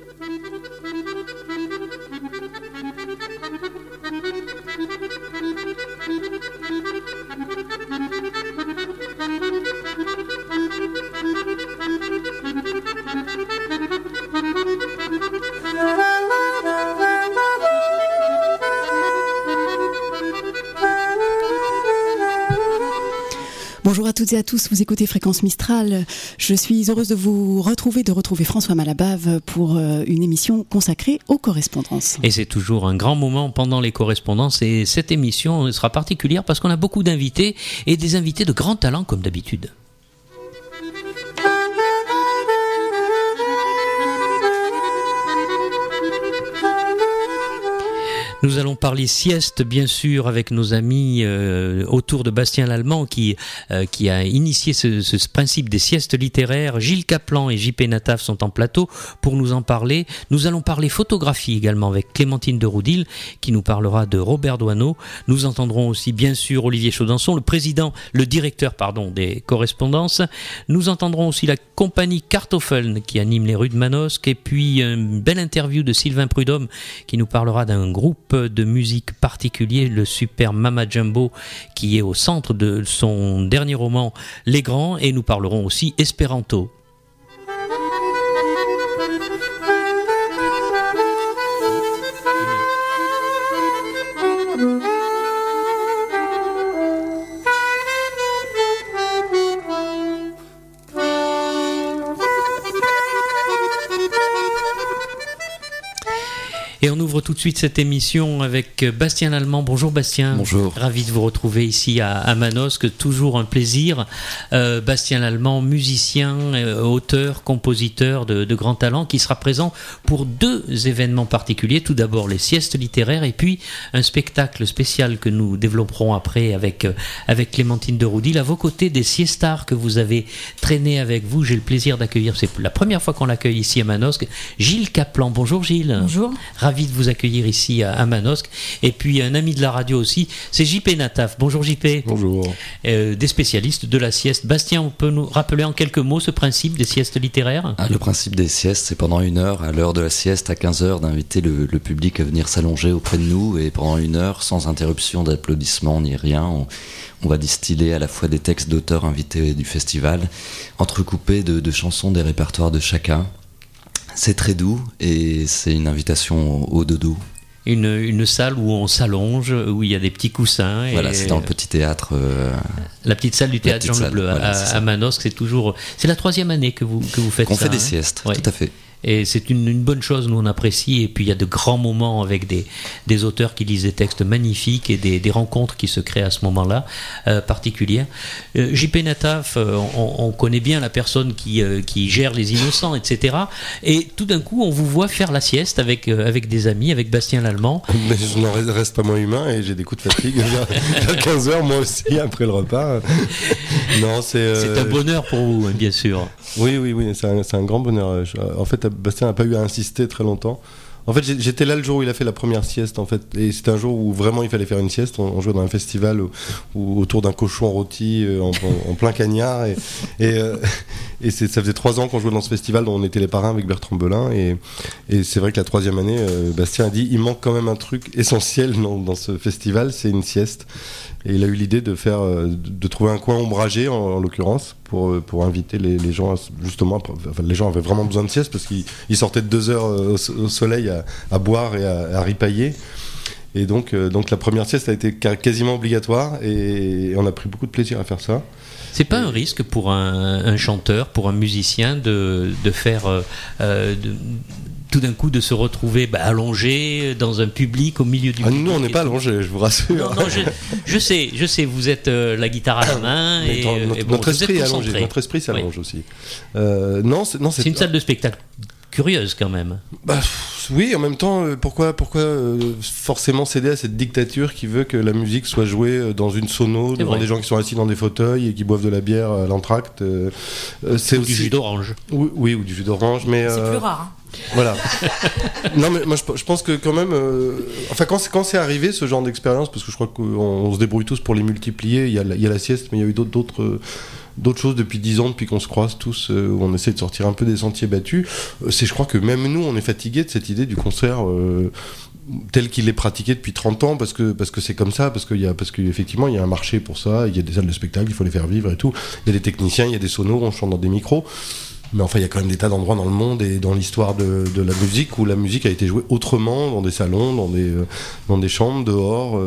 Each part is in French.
Bonjour à toutes et à tous, vous écoutez Fréquence Mistral. Je suis heureuse de vous retrouver François Malabave pour une émission consacrée aux correspondances. Et c'est toujours un grand moment pendant les correspondances et cette émission sera particulière parce qu'on a beaucoup d'invités et des invités de grand talent comme d'habitude. Nous allons parler sieste, bien sûr, avec nos amis autour de Bastien Lallemand qui a initié ce principe des siestes littéraires. Gilles Caplan et JP Nataf sont en plateau pour nous en parler. Nous allons parler photographie également avec Clémentine de Roudil qui nous parlera de Robert Doisneau. Nous entendrons aussi, bien sûr, Olivier Chaudenson, le directeur des correspondances. Nous entendrons aussi la compagnie Kartoffeln qui anime les rues de Manosque et puis une belle interview de Sylvain Prudhomme qui nous parlera d'un groupe de musique particulier, le Super Mama Jumbo, qui est au centre de son dernier roman Les Grands, et nous parlerons aussi espéranto. Et on ouvre tout de suite cette émission avec Bastien Lallemand. Bonjour Bastien. Bonjour. Ravi de vous retrouver ici à Manosque, toujours un plaisir. Bastien Lallemand, musicien, auteur, compositeur de grand talent, qui sera présent pour deux événements particuliers. Tout d'abord les siestes littéraires et puis un spectacle spécial que nous développerons après avec Clémentine de Roudil. À vos côtés, des siestards que vous avez traînés avec vous. J'ai le plaisir d'accueillir, c'est la première fois qu'on l'accueille ici à Manosque, Gilles Caplan. Bonjour Gilles. Bonjour. Ravi de vous accueillir ici à Manosque. Et puis un ami de la radio aussi, c'est JP Nataf. Bonjour JP. Bonjour. Des spécialistes de la sieste. Bastien, on peut nous rappeler en quelques mots ce principe des siestes littéraires ? Le principe des siestes, c'est pendant 1 heure, à l'heure de la sieste, à 15h, d'inviter le public à venir s'allonger auprès de nous. Et pendant 1 heure, sans interruption d'applaudissements ni rien, on va distiller à la fois des textes d'auteurs invités du festival, entrecoupés de chansons des répertoires de chacun. C'est très doux et c'est une invitation au dodo. Une salle où on s'allonge, où il y a des petits coussins. Voilà, c'est dans le petit théâtre. La petite salle du théâtre Jean Le Bleu à Manosque, c'est la 3e année que vous faites ça. On fait des siestes, ouais. Tout à fait. Et c'est une bonne chose, nous on apprécie. Et puis il y a de grands moments avec des auteurs qui lisent des textes magnifiques et des rencontres qui se créent à ce moment-là, particulières. JP Nataf, on connaît bien la personne qui gère les innocents, etc. Et tout d'un coup, on vous voit faire la sieste avec des amis, avec Bastien Lallemand. Mais je n'en reste pas moins humain et j'ai des coups de fatigue vers 15h, moi aussi, après le repas. Non, c'est un bonheur pour vous, bien sûr. Oui, c'est un grand bonheur. En fait, Bastien n'a pas eu à insister très longtemps. En fait, j'étais là le jour où il a fait la première sieste, en fait, et c'était un jour où vraiment il fallait faire une sieste. On jouait dans un festival où autour d'un cochon rôti en plein cagnard, et ça faisait 3 ans qu'on jouait dans ce festival dont on était les parrains avec Bertrand Belin, et c'est vrai que la 3e année, Bastien a dit il manque quand même un truc essentiel dans ce festival, c'est une sieste. Et il a eu l'idée de trouver un coin ombragé en l'occurrence pour inviter les gens justement. Enfin, les gens avaient vraiment besoin de sieste parce qu'ils sortaient de 2 heures au soleil à boire et à ripailler. Et donc la première sieste a été quasiment obligatoire et on a pris beaucoup de plaisir à faire ça. C'est pas un risque pour un chanteur, pour un musicien de faire tout d'un coup de se retrouver allongé dans un public au milieu du public. Nous on n'est pas allongé, je vous rassure. Non, je sais, vous êtes la guitare à la main notre esprit est allongé, notre esprit s'allonge aussi. C'est une salle de spectacle curieuse quand même. Oui, en même temps, pourquoi forcément céder à cette dictature qui veut que la musique soit jouée dans une sono devant des gens qui sont assis dans des fauteuils et qui boivent de la bière à l'entracte. C'est aussi du jus d'orange. Oui, ou du jus d'orange, mais c'est plus rare. Voilà. Non, mais moi je pense que quand même, quand c'est arrivé ce genre d'expérience, parce que je crois qu'on se débrouille tous pour les multiplier. Il y a la sieste, mais il y a eu d'autres d'autres choses depuis 10 ans, depuis qu'on se croise tous, où on essaie de sortir un peu des sentiers battus. Je crois que même nous, on est fatigués de cette idée du concert tel qu'il est pratiqué depuis 30 ans, parce que c'est comme ça, parce qu'effectivement il y a un marché pour ça, il y a des salles de spectacle, il faut les faire vivre et tout, il y a des techniciens, il y a des sonos, on chante dans des micros, mais enfin il y a quand même des tas d'endroits dans le monde et dans l'histoire de la musique où la musique a été jouée autrement, dans des salons, dans des chambres, dehors,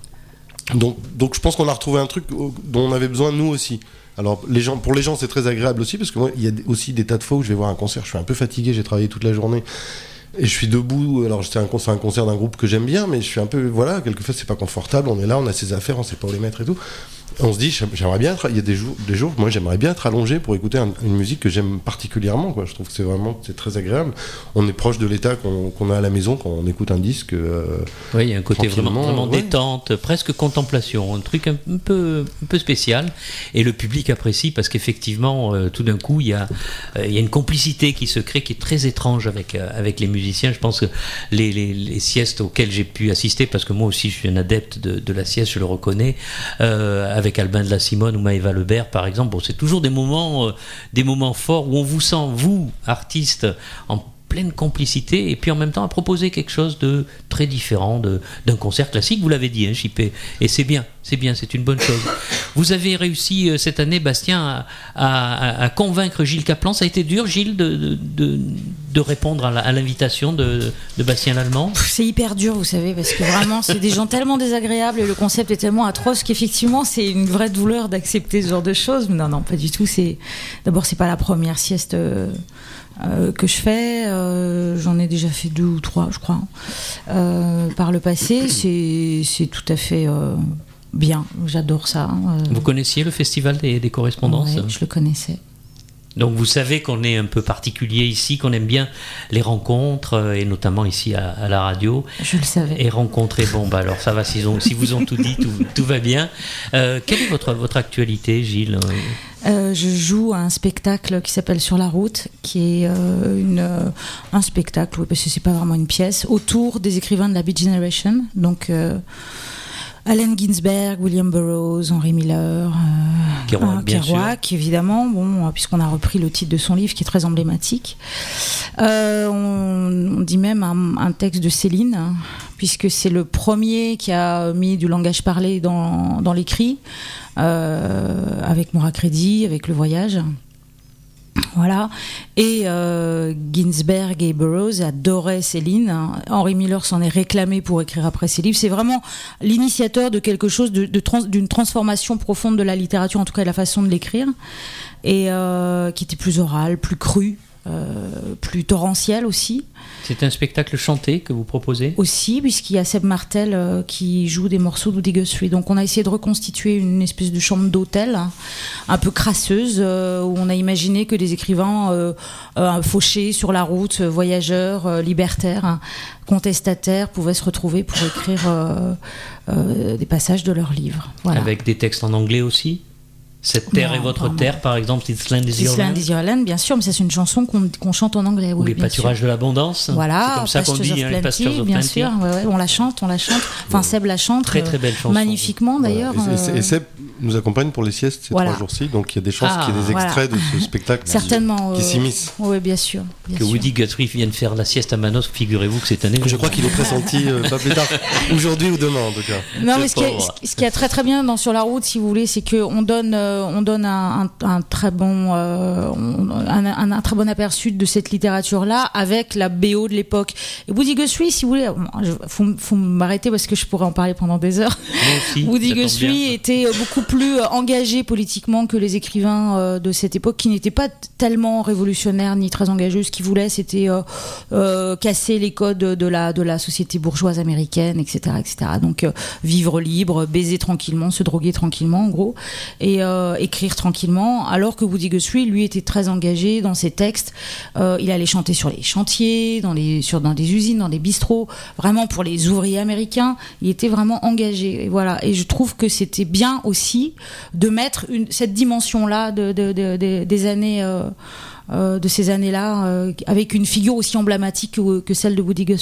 donc je pense qu'on a retrouvé un truc dont on avait besoin nous aussi. Alors pour les gens c'est très agréable aussi, parce que moi il y a aussi des tas de fois où je vais voir un concert, je suis un peu fatigué, j'ai travaillé toute la journée et je suis debout. Alors c'est un concert d'un groupe que j'aime bien, mais je suis un peu, voilà, quelquefois c'est pas confortable, on est là, on a ses affaires, on sait pas où les mettre et tout. On se dit, j'aimerais bien il y a des jours, moi j'aimerais bien être allongé pour écouter une musique que j'aime particulièrement, quoi. Je trouve que c'est très agréable. On est proche de l'état qu'on a à la maison quand on écoute un disque. Oui, il y a un côté vraiment détente, presque contemplation, un truc un peu spécial. Et le public apprécie parce qu'effectivement, tout d'un coup, il y a une complicité qui se crée qui est très étrange avec les musiciens. Je pense que les siestes auxquelles j'ai pu assister, parce que moi aussi je suis un adepte de la sieste, je le reconnais, avec Albin de la Simone ou Maëva Lebert par exemple, c'est toujours des moments forts où on vous sent, vous, artistes, en pleine complicité, et puis en même temps à proposer quelque chose de très différent d'un concert classique, vous l'avez dit, Chippé, et c'est bien, c'est une bonne chose. Vous avez réussi cette année, Bastien, à convaincre Gilles Caplan. Ça a été dur, Gilles, de répondre à l'invitation de Bastien Lallemand? C'est hyper dur, vous savez, parce que vraiment c'est des gens tellement désagréables et le concept est tellement atroce qu'effectivement c'est une vraie douleur d'accepter ce genre de choses. Mais non, pas du tout. D'abord, c'est pas la première sieste que je fais, j'en ai déjà fait 2 ou 3 je crois par le passé. C'est tout à fait bien, j'adore ça. Vous connaissiez le festival des correspondances? Oui, je le connaissais. Donc vous savez qu'on est un peu particulier ici, qu'on aime bien les rencontres, et notamment ici à la radio. Je le savais. Et rencontrer, alors ça va, si vous ont tout dit, tout va bien. Quelle est votre actualité, Gilles? Je joue à un spectacle qui s'appelle Sur la route, qui est un spectacle, parce que c'est pas vraiment une pièce, autour des écrivains de la Beat Generation. Donc Allen Ginsberg, William Burroughs, Henry Miller, Kerouac, évidemment, puisqu'on a repris le titre de son livre qui est très emblématique. On dit même un texte de Céline, puisque c'est le premier qui a mis du langage parlé dans l'écrit, avec Moura Crédit, avec Le Voyage. Voilà. Et Ginsberg et Burroughs adoraient Céline. Henry Miller s'en est réclamé pour écrire après ses livres. C'est vraiment l'initiateur de quelque chose, d'une transformation profonde de la littérature, en tout cas de la façon de l'écrire, et qui était plus orale, plus crue, plus torrentielle aussi. C'est un spectacle chanté que vous proposez? Aussi, puisqu'il y a Seb Martel qui joue des morceaux d'Woody Guthrie. Donc on a essayé de reconstituer une espèce de chambre d'hôtel un peu crasseuse, où on a imaginé que des écrivains fauchés sur la route, voyageurs, libertaires, contestataires, pouvaient se retrouver pour écrire des passages de leurs livres. Voilà. Avec des textes en anglais aussi? Cette terre est votre terre, par exemple, This Land is Your Land. This Land is Your Land, bien sûr, mais ça c'est une chanson qu'on chante en anglais. Ou les pâturages de l'abondance. Voilà, c'est comme ça qu'on dit, les pastures of bien Plenty. Sûr, ouais, on la chante. Enfin, Seb la chante. Très très belle chanson. Magnifiquement d'ailleurs. Et Seb nous accompagne pour les siestes ces 3 jours-ci, donc il y a des chances qu'il y ait des extraits de ce spectacle certainement, qui s'immiscent. Oui, bien sûr. Que Woody Guthrie vienne faire la sieste à Manosque, figurez-vous que cette année. Je crois qu'il est pressenti pas plus tard, aujourd'hui ou demain en tout cas. Non, mais ce qui est très très bien dans Sur la route, si vous voulez, c'est qu'on donne un très bon aperçu de cette littérature-là avec la BO de l'époque. Et Woody Guthrie, si vous voulez, faut m'arrêter parce que je pourrais en parler pendant des heures. Woody Guthrie était beaucoup plus engagé politiquement que les écrivains de cette époque, qui n'étaient pas tellement révolutionnaires ni très engageux. Ce qu'ils voulaient, c'était casser les codes de la société bourgeoise américaine, etc., etc. Donc vivre libre, baiser tranquillement, se droguer tranquillement, en gros, et écrire tranquillement. Alors que Woody Guthrie, lui, était très engagé dans ses textes. Il allait chanter sur les chantiers, dans des usines, dans des bistrots, vraiment pour les ouvriers américains. Il était vraiment engagé. Et voilà. Et je trouve que c'était bien aussi de mettre cette dimension-là des années. De ces années-là, avec une figure aussi emblématique que celle de Woody Guthrie.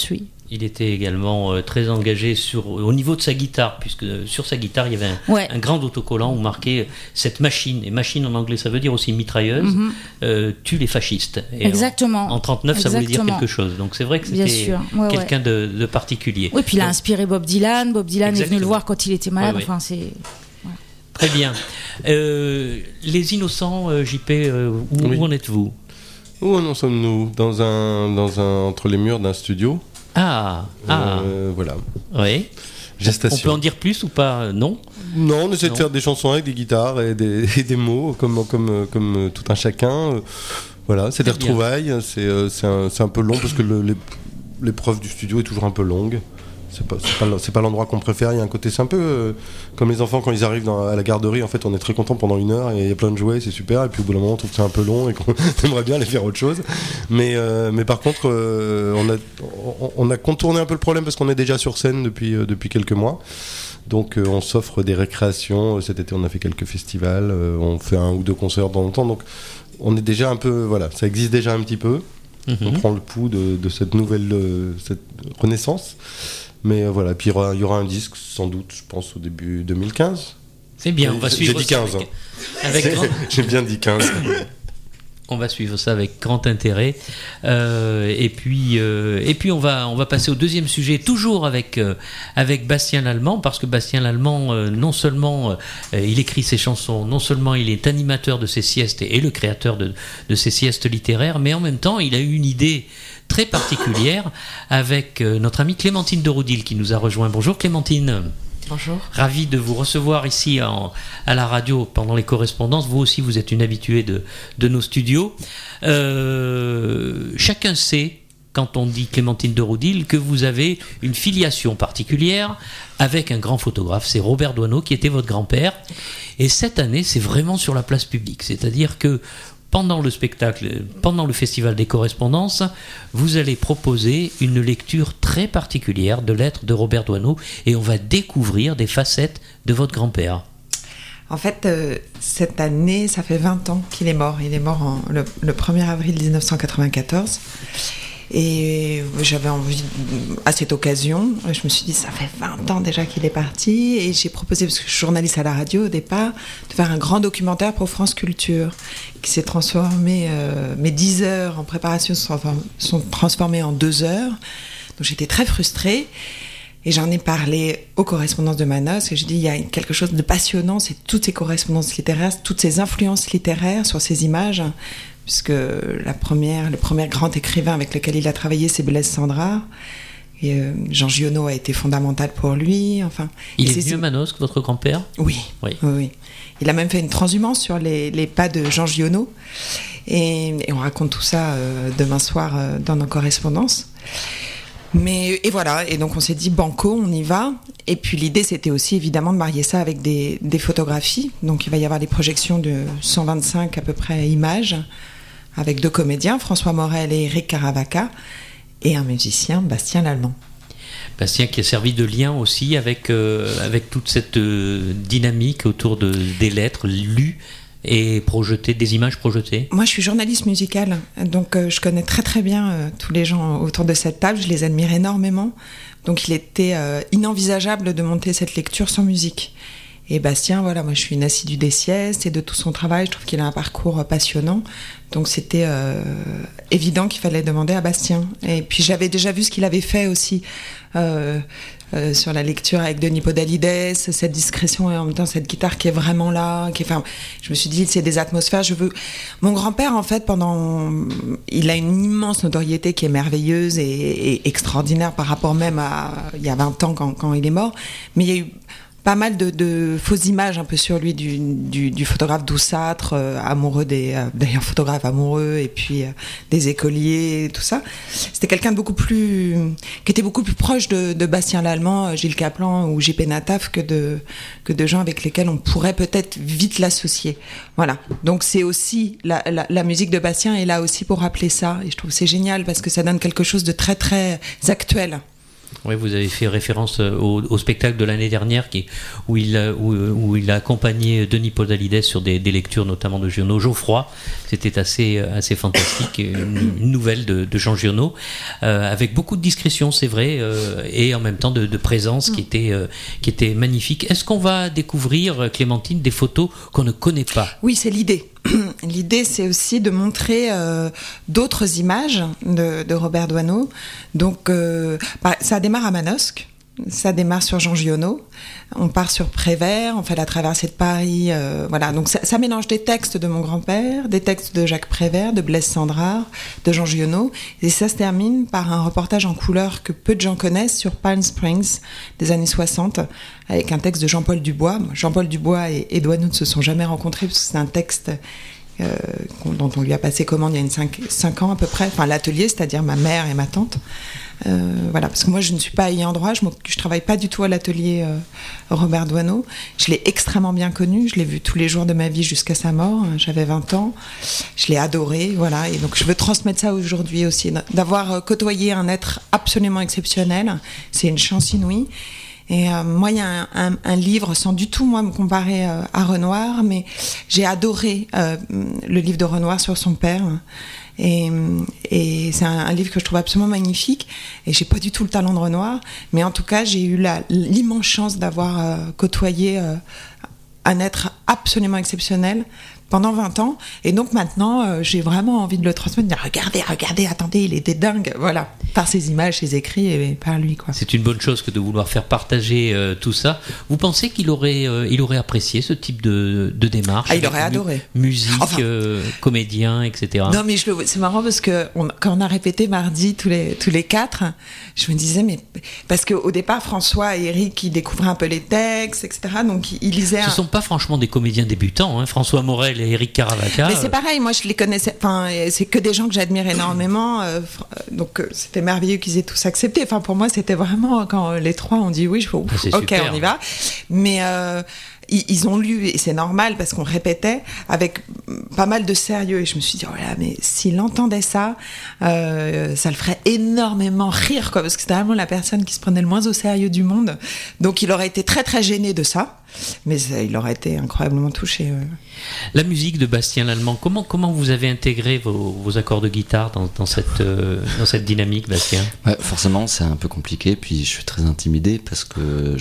Il était également très engagé au niveau de sa guitare, puisque sur sa guitare, il y avait un grand autocollant où marquait cette machine. Et machine en anglais, ça veut dire aussi mitrailleuse, tue les fascistes. Et exactement. En 39, ça voulait dire quelque chose. Donc c'est vrai que c'était quelqu'un de particulier. Oui, puis il a inspiré Bob Dylan. Bob Dylan est venu le voir quand il était malade. Enfin, c'est... Très bien. Les Innocents, JP, où en êtes-vous ? Où en sommes-nous ? Dans un entre les murs d'un studio. Voilà. Oui. Gestation. On peut en dire plus ou pas ? Non, on essaie de faire des chansons avec des guitares et des mots, comme tout un chacun. Voilà, c'est des retrouvailles. C'est un peu long parce que l'épreuve du studio est toujours un peu longue. C'est pas l'endroit qu'on préfère. Il y a un côté, c'est un peu comme les enfants quand ils arrivent à la garderie. En fait, on est très content pendant 1 heure et il y a plein de jouets, c'est super. Et puis au bout d'un moment, on trouve que c'est un peu long et qu'on aimerait bien aller faire autre chose. Mais par contre, on a contourné un peu le problème parce qu'on est déjà sur scène depuis quelques mois. Donc on s'offre des récréations. Cet été, on a fait quelques festivals. On fait 1 ou 2 concerts dans le temps. Donc on est déjà un peu, voilà, ça existe déjà un petit peu. On prend le pouls de cette nouvelle cette renaissance. Mais voilà, puis il y aura un disque, sans doute, je pense, au début 2015. C'est bien, on va suivre. J'ai dit 15. J'ai bien dit 15. On va suivre ça avec grand intérêt. Et puis on va passer au deuxième sujet, toujours avec Bastien Lallemand, parce que Bastien Lallemand, non seulement il écrit ses chansons, non seulement il est animateur de ses siestes et le créateur de ces siestes littéraires, mais en même temps, il a eu une idée très particulière avec notre amie Clémentine de Roudil qui nous a rejoint. Bonjour Clémentine. Bonjour. Ravi de vous recevoir ici à la radio pendant les correspondances. Vous aussi, vous êtes une habituée de nos studios. Chacun sait, quand on dit Clémentine de Roudil, que vous avez une filiation particulière avec un grand photographe. C'est Robert Doisneau qui était votre grand-père. Et cette année, c'est vraiment sur la place publique. C'est-à-dire que pendant le spectacle, pendant le Festival des correspondances, vous allez proposer une lecture très particulière de lettres de Robert Doisneau et on va découvrir des facettes de votre grand-père. En fait, cette année, ça fait 20 ans qu'il est mort. Il est mort le 1er avril 1994. Et j'avais envie, à cette occasion, je me suis dit, ça fait 20 ans déjà qu'il est parti, et j'ai proposé, parce que je suis journaliste à la radio au départ, de faire un grand documentaire pour France Culture, qui s'est transformé, mes 10 heures en préparation sont transformées en 2 heures, donc j'étais très frustrée, et j'en ai parlé aux correspondances de Manos, et j'ai dit, il y a quelque chose de passionnant, c'est toutes ces correspondances littéraires, toutes ces influences littéraires sur ces images, puisque le premier grand écrivain avec lequel il a travaillé, c'est Blaise Cendrars. Et Jean Giono a été fondamental pour lui. Enfin, il est venu à Manos que votre grand-père ? Oui. Il a même fait une transhumance sur les pas de Jean Giono. Et on raconte tout ça demain soir dans nos correspondances. Et voilà, et donc on s'est dit banco, on y va. Et puis l'idée, c'était aussi évidemment de marier ça avec des photographies. Donc il va y avoir des projections de 125 à peu près images, avec 2 comédiens, François Morel et Éric Caravaca, et un musicien, Bastien Lallemand. Bastien qui a servi de lien aussi avec toute cette dynamique autour des lettres lues et projetées, des images projetées. Moi, je suis journaliste musicale, donc je connais très très bien tous les gens autour de cette table, je les admire énormément. Donc il était inenvisageable de monter cette lecture sans musique. Et Bastien, voilà, moi je suis une assidue des siestes et de tout son travail, je trouve qu'il a un parcours passionnant. Donc c'était évident qu'il fallait demander à Bastien. Et puis j'avais déjà vu ce qu'il avait fait aussi sur la lecture avec Denis Podalides, cette discrétion et en même temps cette guitare qui est vraiment là. Je me suis dit, c'est des atmosphères. Mon grand-père, en fait, il a une immense notoriété qui est merveilleuse et extraordinaire par rapport même à il y a 20 ans quand il est mort. Mais il y a eu pas mal de fausses images un peu sur lui du photographe douceâtre, amoureux d'ailleurs photographe amoureux, et puis des écoliers, tout ça. C'était quelqu'un qui était beaucoup plus proche de Bastien Lallemand, Gilles Caplan ou JP Nataf que de gens avec lesquels on pourrait peut-être vite l'associer. Voilà. Donc c'est aussi la musique de Bastien est là aussi pour rappeler ça, et je trouve que c'est génial parce que ça donne quelque chose de très très actuel. Oui, vous avez fait référence au spectacle de l'année dernière où il a accompagné Denis Podalides sur des lectures notamment de Giono. Geoffroy, c'était assez fantastique, une nouvelle de Jean Giono, avec beaucoup de discrétion, c'est vrai, et en même temps de présence qui était magnifique. Est-ce qu'on va découvrir, Clémentine, des photos qu'on ne connaît pas ? Oui, c'est l'idée. L'idée, c'est aussi de montrer d'autres images de Robert Doisneau. Donc, ça démarre à Manosque, ça démarre sur Jean Giono, on part sur Prévert, on fait la traversée de Paris. Voilà. Donc, ça mélange des textes de mon grand-père, des textes de Jacques Prévert, de Blaise Cendrars, de Jean Giono. Et ça se termine par un reportage en couleur que peu de gens connaissent sur Palm Springs des années 60, avec un texte de Jean-Paul Dubois. Jean-Paul Dubois et Doisneau ne se sont jamais rencontrés, parce que c'est un texte dont on lui a passé commande il y a 5 ans à peu près, enfin l'atelier, c'est-à-dire ma mère et ma tante. Voilà, parce que moi je ne suis pas ayant droit, je travaille pas du tout à l'atelier Robert Doisneau. Je l'ai extrêmement bien connu, je l'ai vu tous les jours de ma vie jusqu'à sa mort, j'avais 20 ans, je l'ai adoré, voilà, et donc je veux transmettre ça aujourd'hui aussi, d'avoir côtoyé un être absolument exceptionnel, c'est une chance inouïe. Et moi, il y a un livre, sans du tout moi me comparer à Renoir, mais j'ai adoré le livre de Renoir sur son père. Et c'est un livre que je trouve absolument magnifique. Et j'ai pas du tout le talent de Renoir, mais en tout cas, j'ai eu l'immense chance d'avoir côtoyé un être absolument exceptionnel pendant 20 ans, et donc maintenant j'ai vraiment envie de le transmettre, de dire regardez, attendez, il était dingue, voilà, par ses images, ses écrits et par lui, quoi. C'est une bonne chose que de vouloir faire partager tout ça. Vous pensez qu'il aurait apprécié ce type de démarche? Il aurait adoré. Musique, comédien, etc. Non, mais c'est marrant parce que quand on a répété mardi tous les 4, je me disais, mais parce qu'au départ François et Eric ils découvraient un peu les textes, etc. Donc ils lisaient. Ce sont pas franchement des comédiens débutants, hein. François Morel et Eric Caravaca. Mais c'est pareil, moi je les connaissais, enfin c'est que des gens que j'admire énormément, donc c'était merveilleux qu'ils aient tous accepté. Enfin pour moi c'était vraiment quand les trois ont dit oui, je fais ok, super. On y va. Mais ils ont lu, et c'est normal parce qu'on répétait avec pas mal de sérieux, et je me suis dit oh là, mais s'il entendait ça, ça le ferait énormément rire, quoi, parce que c'était vraiment la personne qui se prenait le moins au sérieux du monde, donc il aurait été très très gêné de ça, mais il aurait été incroyablement touché. La musique de Bastien Lallemand, comment vous avez intégré vos accords de guitare dans cette dynamique, Bastien? Ouais, forcément c'est un peu compliqué, puis je suis très intimidé parce que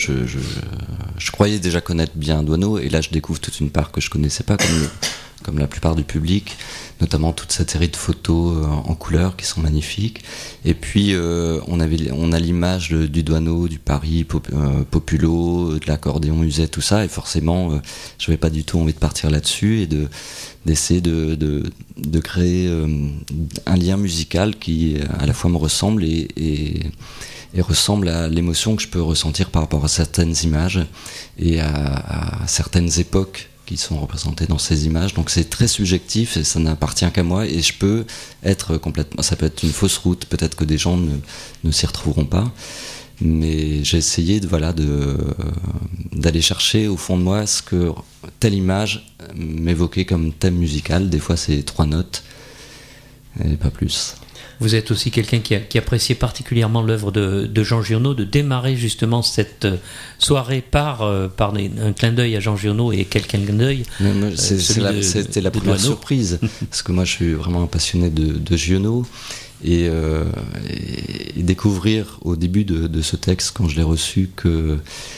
je croyais déjà connaître bien Doisneau, et là je découvre toute une part que je connaissais pas, comme la plupart du public, notamment toute cette série de photos en couleur qui sont magnifiques. Et puis on a l'image du Doisneau, du Paris Populo, de l'accordéon musette, tout ça, et forcément je n'avais pas du tout envie de partir là-dessus et d'essayer de créer un lien musical qui à la fois me ressemble et ressemble à l'émotion que je peux ressentir par rapport à certaines images et à certaines époques qui sont représentées dans ces images. Donc c'est très subjectif et ça n'appartient qu'à moi, et je peux être complètement, ça peut être une fausse route, peut-être que des gens ne s'y retrouveront pas, mais j'ai essayé d'aller chercher au fond de moi ce que telle image m'évoquait comme thème musical. Des fois c'est 3 notes et pas plus. Vous êtes aussi quelqu'un qui appréciait particulièrement l'œuvre de Jean Giono, de démarrer justement cette soirée par un clin d'œil à Jean Giono, et quel clin d'œil. C'était la première surprise, parce que moi je suis vraiment un passionné de Giono, et découvrir au début de ce texte, quand je l'ai reçu, que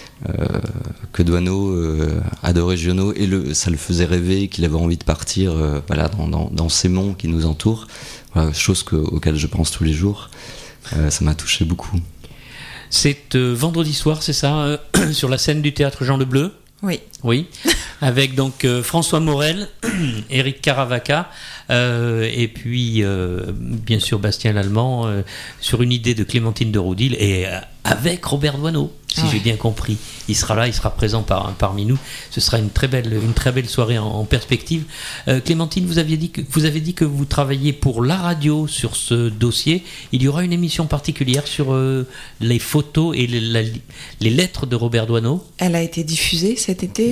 Doisneau adorait Giono et ça le faisait rêver, qu'il avait envie de partir dans ces monts qui nous entourent, chose auquel je pense tous les jours. Ça m'a touché beaucoup. C'est vendredi soir, c'est ça, sur la scène du théâtre Jean Le Bleu? Oui, avec donc François Morel, Eric Caravaca, et puis bien sûr Bastien Lallemand, sur une idée de Clémentine de Roudil, et avec Robert Doisneau, si j'ai bien compris. Il sera là, il sera présent parmi nous. Ce sera une très belle soirée en perspective. Clémentine, vous avez dit que vous travailliez pour la radio sur ce dossier. Il y aura une émission particulière sur les photos et les lettres de Robert Doisneau. Elle a été diffusée cet été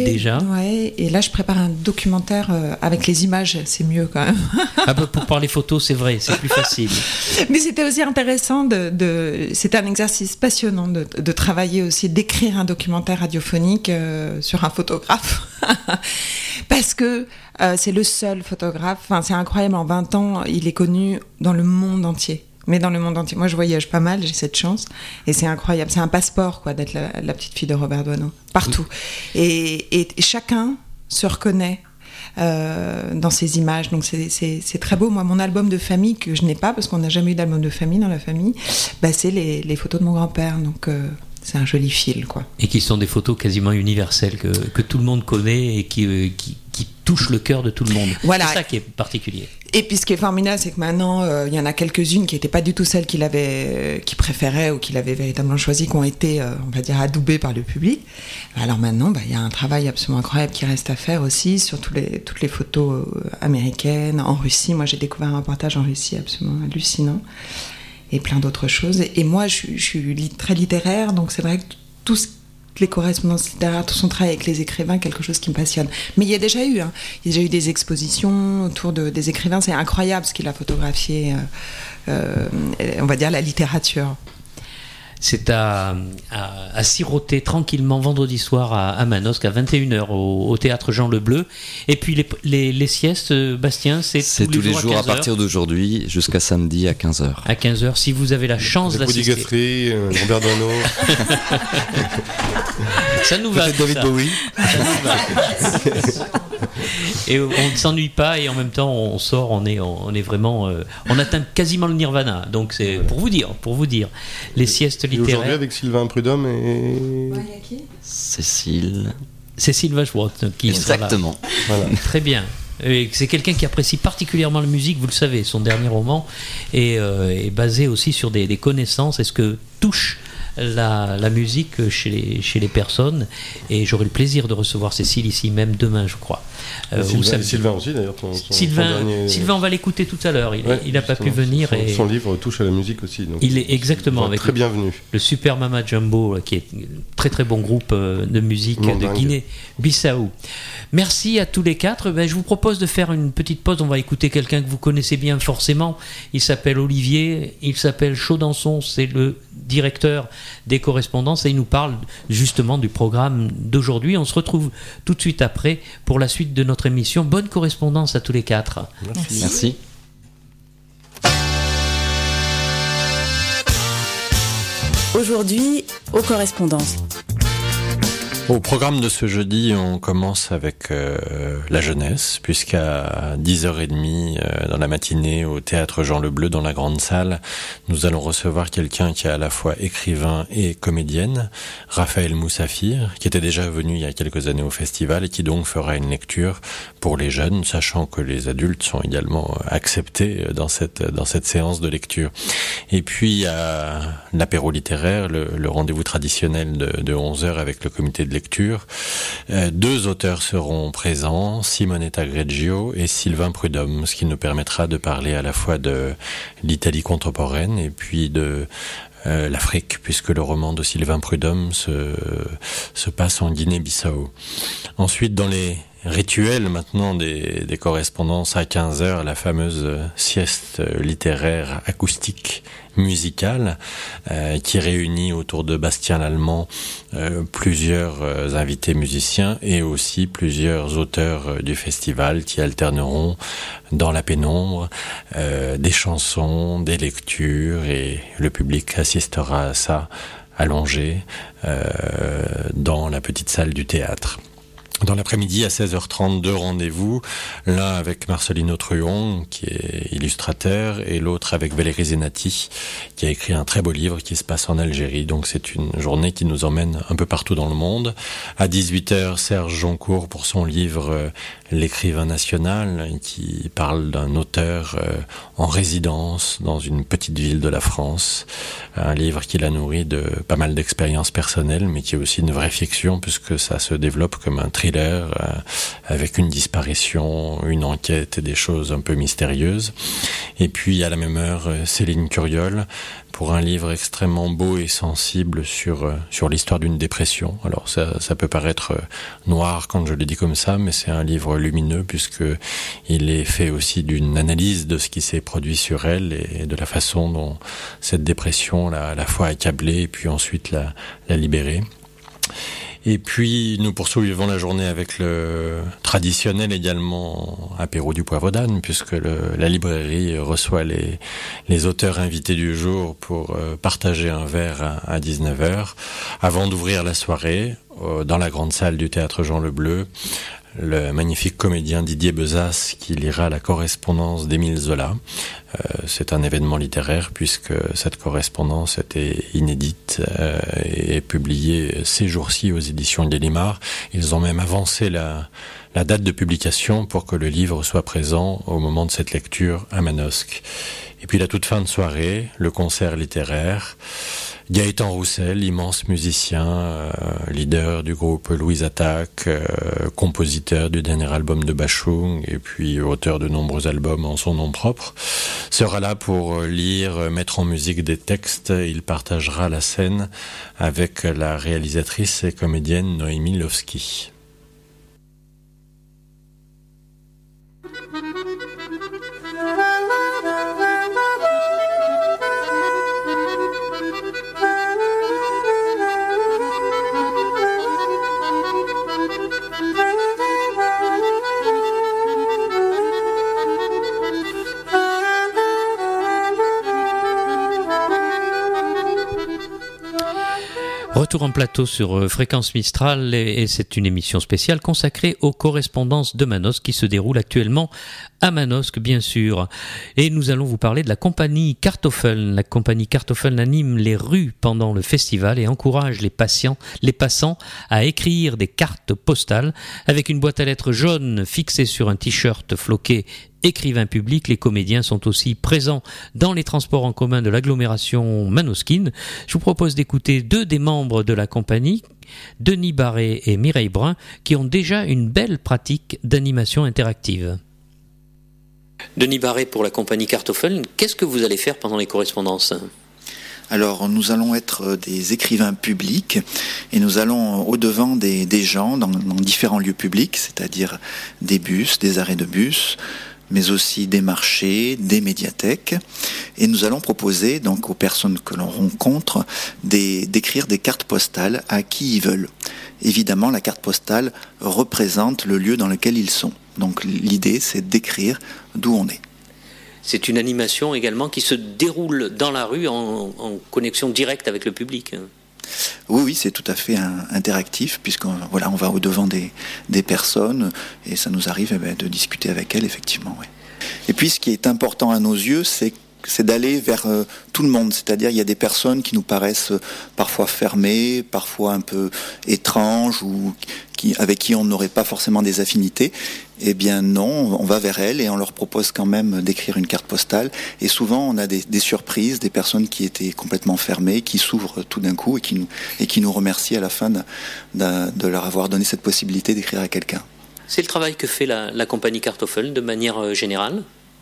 déjà. Ouais, et là, je prépare un documentaire avec les images, c'est mieux quand même. Pour parler photos, c'est vrai, c'est plus facile. Mais c'était aussi intéressant, c'était un exercice passionnant de travailler aussi, d'écrire un documentaire radiophonique sur un photographe. Parce que c'est le seul photographe, c'est incroyable, en 20 ans, il est connu dans le monde entier. Mais dans le monde entier. Moi, je voyage pas mal, j'ai cette chance. Et c'est incroyable. C'est un passeport, quoi, d'être la petite fille de Robert Doisneau. Partout. Et chacun se reconnaît dans ces images. Donc, c'est très beau. Moi, mon album de famille, que je n'ai pas, parce qu'on n'a jamais eu d'album de famille dans la famille, c'est les photos de mon grand-père. Donc, c'est un joli fil, quoi. Et qui sont des photos quasiment universelles, que tout le monde connaît et qui touchent le cœur de tout le monde. Voilà. C'est ça qui est particulier. Et puis ce qui est formidable, c'est que maintenant, il y en a quelques-unes qui n'étaient pas du tout celles qu'il préférait ou qu'il avait véritablement choisies, qui ont été, on va dire, adoubées par le public. Alors maintenant, il y a un travail absolument incroyable qui reste à faire aussi sur toutes les photos américaines, en Russie. Moi, j'ai découvert un reportage en Russie absolument hallucinant. Et plein d'autres choses. Et moi, je suis très littéraire, donc c'est vrai que toutes les correspondances littéraires, tout son travail avec les écrivains, quelque chose qui me passionne. Mais il y a déjà eu des expositions autour des écrivains. C'est incroyable ce qu'il a photographié, on va dire, la littérature. C'est à siroter tranquillement vendredi soir à Manosque à 21h au théâtre Jean Le Bleu. Et puis les siestes, Bastien, c'est tous les jours à partir d'aujourd'hui jusqu'à samedi à 15h. À 15h, si vous avez la chance d'assister. Woody Guthrie, Robert Doisneau. Ça nous va. David Bowie. Et on ne s'ennuie pas et en même temps on sort, on est vraiment, on atteint quasiment le nirvana. Donc c'est pour vous dire les siestes littéraires. Et aujourd'hui avec Sylvain Prudhomme et Cécile Vacheworth qui exactement. Sera là. Voilà. Très bien. Et c'est quelqu'un qui apprécie particulièrement la musique, vous le savez. Son dernier roman est basé aussi sur des connaissances. Est-ce que touche la musique chez les personnes, et j'aurai le plaisir de recevoir Cécile ici même demain, je crois. Sylvain aussi d'ailleurs. Sylvain, on va l'écouter tout à l'heure. Il n'a pas pu venir. Son livre touche à la musique aussi. Donc il est exactement avec très bienvenu. Le Super Mama Jumbo, qui est un très très bon groupe de musique de Guinée-Bissau. Merci à tous les quatre. Je vous propose de faire une petite pause. On va écouter quelqu'un que vous connaissez bien forcément. Il s'appelle Olivier. Il s'appelle Chaudançon. C'est le directeur des correspondances et il nous parle justement du programme d'aujourd'hui. On se retrouve tout de suite après pour la suite de notre émission. Bonne correspondance à tous les quatre. Merci. Aujourd'hui, aux correspondances. Au programme de ce jeudi, on commence avec la jeunesse, puisqu'à 10h30 dans la matinée au théâtre Jean Le Bleu dans la grande salle, nous allons recevoir quelqu'un qui est à la fois écrivain et comédienne, Raphaël Moussafir, qui était déjà venu il y a quelques années au festival et qui donc fera une lecture pour les jeunes, sachant que les adultes sont également acceptés dans cette séance de lecture. Et puis il y a l'apéro littéraire, le rendez-vous traditionnel de 11h avec le comité de lecture. Deux auteurs seront présents, Simonetta Greggio et Sylvain Prudhomme, ce qui nous permettra de parler à la fois de l'Italie contemporaine et puis de l'Afrique, puisque le roman de Sylvain Prudhomme se passe en Guinée-Bissau. Ensuite, dans les rituels maintenant des correspondances à 15h, la fameuse sieste littéraire acoustique musicale qui réunit autour de Bastien Lallemand plusieurs invités musiciens et aussi plusieurs auteurs du festival qui alterneront dans la pénombre des chansons, des lectures, et le public assistera à ça allongé dans la petite salle du théâtre. Dans l'après-midi, à 16h30, deux rendez-vous, l'un avec Marcelino Truon, qui est illustrateur, et l'autre avec Valérie Zenati, qui a écrit un très beau livre qui se passe en Algérie. Donc c'est une journée qui nous emmène un peu partout dans le monde. À 18h, Serge Joncourt pour son livre L'écrivain national, qui parle d'un auteur en résidence dans une petite ville de la France. Un livre qui l'a nourri de pas mal d'expériences personnelles, mais qui est aussi une vraie fiction, puisque ça se développe comme un thriller thriller avec une disparition, une enquête et des choses un peu mystérieuses. Et puis à la même heure, Céline Curiol pour un livre extrêmement beau et sensible sur l'histoire d'une dépression. Alors ça peut paraître noir quand je le dis comme ça, mais c'est un livre lumineux puisque il est fait aussi d'une analyse de ce qui s'est produit sur elle et de la façon dont cette dépression l'a à la fois accablée et puis ensuite l'a libérée. Et puis nous poursuivons la journée avec le traditionnel également apéro du poivre d'âne, puisque la librairie reçoit les auteurs invités du jour pour partager un verre à 19h, avant d'ouvrir la soirée dans la grande salle du théâtre Jean Le Bleu. Le magnifique comédien Didier Bezas qui lira la correspondance d'Émile Zola. C'est un événement littéraire puisque cette correspondance était inédite et publiée ces jours-ci aux éditions Gallimard. Ils ont même avancé la date de publication pour que le livre soit présent au moment de cette lecture à Manosque. Et puis la toute fin de soirée, le concert littéraire. Gaëtan Roussel, immense musicien, leader du groupe Louise Attaque, compositeur du dernier album de Bachung et puis auteur de nombreux albums en son nom propre, sera là pour lire, mettre en musique des textes. Il partagera la scène avec la réalisatrice et comédienne Noémie Lovski. Retour en plateau sur Fréquence Mistral et c'est une émission spéciale consacrée aux correspondances de Manosque qui se déroule actuellement à Manosque, bien sûr. Et nous allons vous parler de la compagnie Kartoffeln. La compagnie Kartoffeln anime les rues pendant le festival et encourage les passants à écrire des cartes postales avec une boîte à lettres jaune fixée sur un t-shirt floqué écrivain public. Les comédiens sont aussi présents dans les transports en commun de l'agglomération manosquine. Je vous propose d'écouter deux des membres de la compagnie, Denis Barré et Mireille Brun, qui ont déjà une belle pratique d'animation interactive. Denis Barré pour la compagnie Kartoffeln, qu'est-ce que vous allez faire pendant les correspondances ? Alors, nous allons être des écrivains publics et nous allons au-devant des gens dans différents lieux publics, c'est-à-dire des bus, des arrêts de bus, mais aussi des marchés, des médiathèques. Et nous allons proposer donc aux personnes que l'on rencontre d'écrire des cartes postales à qui ils veulent. Évidemment, la carte postale représente le lieu dans lequel ils sont. Donc l'idée, c'est d'écrire d'où on est. C'est une animation également qui se déroule dans la rue en connexion directe avec le public. Oui, c'est tout à fait interactif puisqu'on on va au-devant des personnes et ça nous arrive de discuter avec elles, effectivement. Ouais. Et puis ce qui est important à nos yeux, c'est d'aller vers tout le monde, c'est-à-dire il y a des personnes qui nous paraissent parfois fermées, parfois un peu étranges ou avec qui on n'aurait pas forcément des affinités. Eh bien non, on va vers elles et on leur propose quand même d'écrire une carte postale. Et souvent on a des surprises, des personnes qui étaient complètement fermées, qui s'ouvrent tout d'un coup et qui nous remercient à la fin de leur avoir donné cette possibilité d'écrire à quelqu'un. C'est le travail que fait la compagnie Kartoffeln de manière générale ?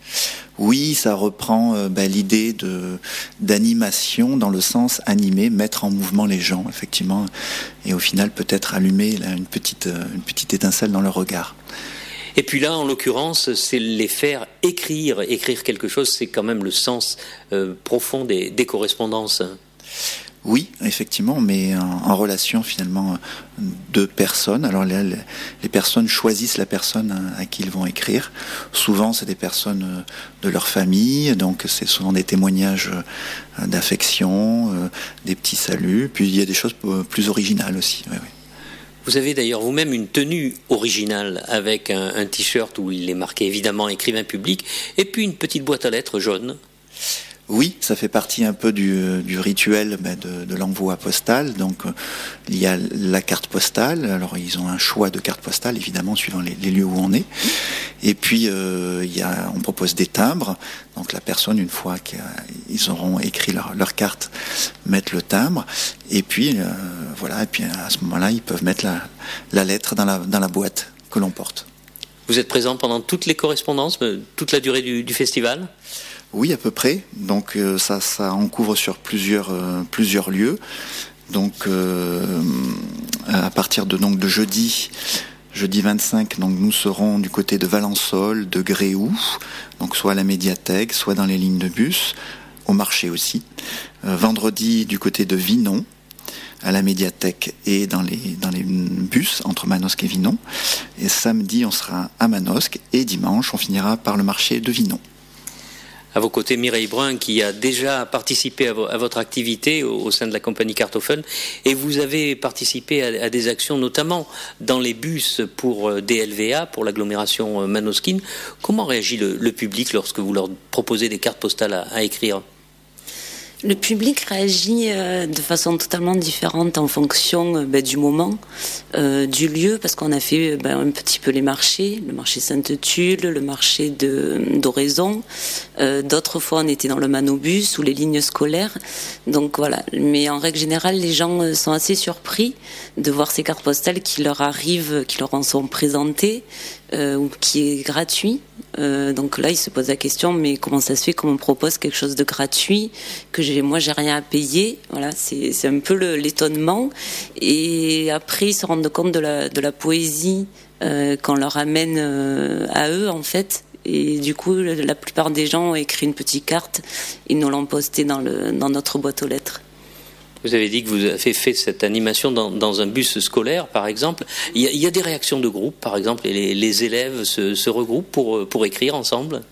Oui, ça reprend l'idée d'animation dans le sens animer, mettre en mouvement les gens, effectivement, et au final peut-être allumer une petite étincelle dans leur regard. Et puis là, en l'occurrence, c'est les faire écrire quelque chose, c'est quand même le sens profond des correspondances. Oui, effectivement, mais en relation finalement de personnes. Alors les personnes choisissent la personne à qui ils vont écrire. Souvent, c'est des personnes de leur famille, donc c'est souvent des témoignages d'affection, des petits saluts. Puis il y a des choses plus originales aussi. Oui, oui. Vous avez d'ailleurs vous-même une tenue originale avec un t-shirt où il est marqué évidemment écrivain public et puis une petite boîte à lettres jaune. Oui, ça fait partie un peu du rituel de l'envoi postal. Donc il y a la carte postale. Alors ils ont un choix de carte postale évidemment suivant les lieux où on est. Et puis on propose des timbres. Donc la personne, une fois qu'ils auront écrit leur carte, mettre le timbre, et puis voilà, et puis à ce moment-là, ils peuvent mettre la lettre dans la boîte que l'on porte. Vous êtes présent pendant toutes les correspondances, toute la durée du festival ? Oui, à peu près. Donc ça en couvre sur plusieurs lieux. Donc à partir de jeudi 25, donc nous serons du côté de Valençol, de Gréoux, donc soit à la médiathèque, soit dans les lignes de bus, au marché aussi. Vendredi du côté de Vinon, à la médiathèque et dans les bus entre Manosque et Vinon. Et samedi, on sera à Manosque, et dimanche, on finira par le marché de Vinon. À vos côtés, Mireille Brun, qui a déjà participé à votre activité au sein de la compagnie Kartoffel, et vous avez participé à des actions, notamment dans les bus pour DLVA, pour l'agglomération manosquine. Comment réagit le public lorsque vous leur proposez des cartes postales à écrire ? Le public réagit de façon totalement différente en fonction du moment, du lieu, parce qu'on a fait un petit peu les marchés, le marché Sainte-Tulle, le marché d'Oraison. D'autres fois, on était dans le manobus ou les lignes scolaires. Donc voilà. Mais en règle générale, les gens sont assez surpris de voir ces cartes postales qui leur arrivent, qui leur en sont présentées, ou qui est gratuit. Donc là, ils se posent la question, mais comment ça se fait qu'on me propose quelque chose de gratuit, que j'ai rien à payer. Voilà, c'est un peu l'étonnement. Et après, ils se rendent compte de la poésie qu'on leur amène à eux, en fait. Et du coup, la plupart des gens ont écrit une petite carte et nous l'ont postée dans notre boîte aux lettres. Vous avez dit que vous avez fait cette animation dans un bus scolaire, par exemple. Il y a des réactions de groupe, par exemple, et les élèves se regroupent pour écrire ensemble.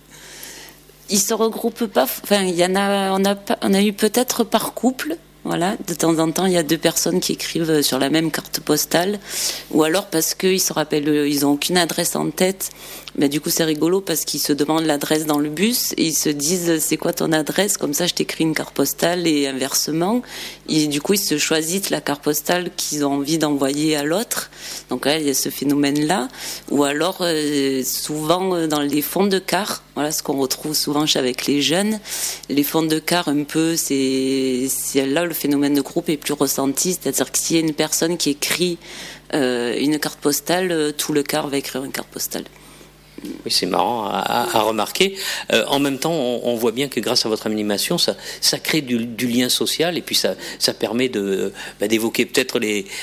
Ils se regroupent pas. Enfin, il y en a. On a eu peut-être par couple. Voilà, de temps en temps, il y a 2 personnes qui écrivent sur la même carte postale, ou alors parce qu'ils se rappellent, ils ont aucune adresse en tête. Mais du coup, c'est rigolo parce qu'ils se demandent l'adresse dans le bus et ils se disent c'est quoi ton adresse, comme ça je t'écris une carte postale, et inversement. Et du coup, ils se choisissent la carte postale qu'ils ont envie d'envoyer à l'autre. Donc là, il y a ce phénomène-là. Ou alors, souvent dans les fonds de car, voilà ce qu'on retrouve souvent avec les jeunes. Les fonds de car, un peu, c'est là le phénomène de groupe est plus ressenti, c'est-à-dire que s'il y a une personne qui écrit une carte postale, tout le car va écrire une carte postale. Oui, c'est marrant à remarquer. En même temps, on voit bien que grâce à votre animation, ça crée du lien social, et puis ça permet d'évoquer peut-être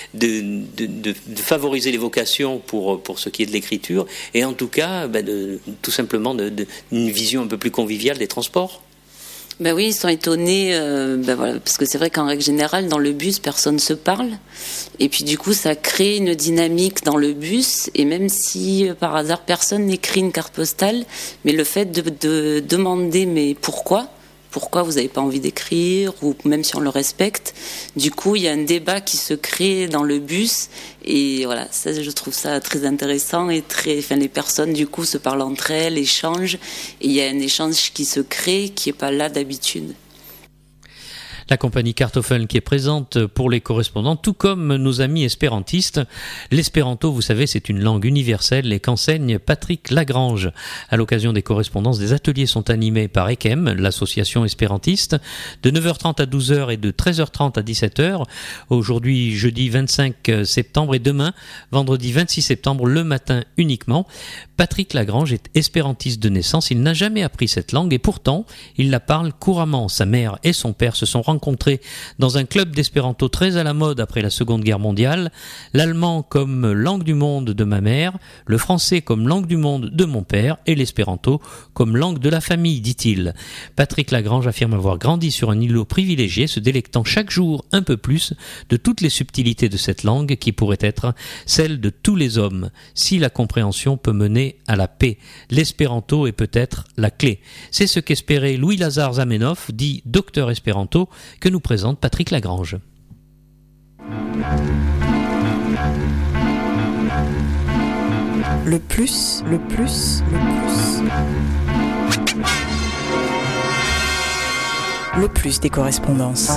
de favoriser l'évocation pour ce qui est de l'écriture, et en tout cas, tout simplement une vision un peu plus conviviale des transports. Ben oui, ils sont étonnés, voilà, parce que c'est vrai qu'en règle générale, dans le bus, personne se parle. Et puis du coup, ça crée une dynamique dans le bus. Et même si, par hasard, personne n'écrit une carte postale, mais le fait de demander, mais pourquoi vous n'avez pas envie d'écrire, ou même si on le respecte, du coup, il y a un débat qui se crée dans le bus. Et voilà, ça, je trouve ça très intéressant, et les personnes, du coup, se parlent entre elles, échangent, et il y a un échange qui se crée, qui n'est pas là d'habitude. La compagnie Kartoffel qui est présente pour les correspondants, tout comme nos amis espérantistes. L'espéranto, vous savez, c'est une langue universelle et qu'enseigne Patrick Lagrange. À l'occasion des correspondances, des ateliers sont animés par ECEM, l'association espérantiste, de 9h30 à 12h et de 13h30 à 17h. Aujourd'hui, jeudi 25 septembre, et demain, vendredi 26 septembre, le matin uniquement. Patrick Lagrange est espérantiste de naissance. Il n'a jamais appris cette langue et pourtant, il la parle couramment. Sa mère et son père se sont rencontrés dans un club d'espéranto très à la mode après la Seconde Guerre mondiale. L'allemand comme langue du monde de ma mère, le français comme langue du monde de mon père et l'espéranto comme langue de la famille, dit-il. Patrick Lagrange affirme avoir grandi sur un îlot privilégié, se délectant chaque jour un peu plus de toutes les subtilités de cette langue qui pourrait être celle de tous les hommes, si la compréhension peut mener à la paix. L'espéranto est peut-être la clé. C'est ce qu'espérait Louis-Lazare Zamenhof, dit docteur espéranto, que nous présente Patrick Lagrange. Le plus. Le plus des correspondances.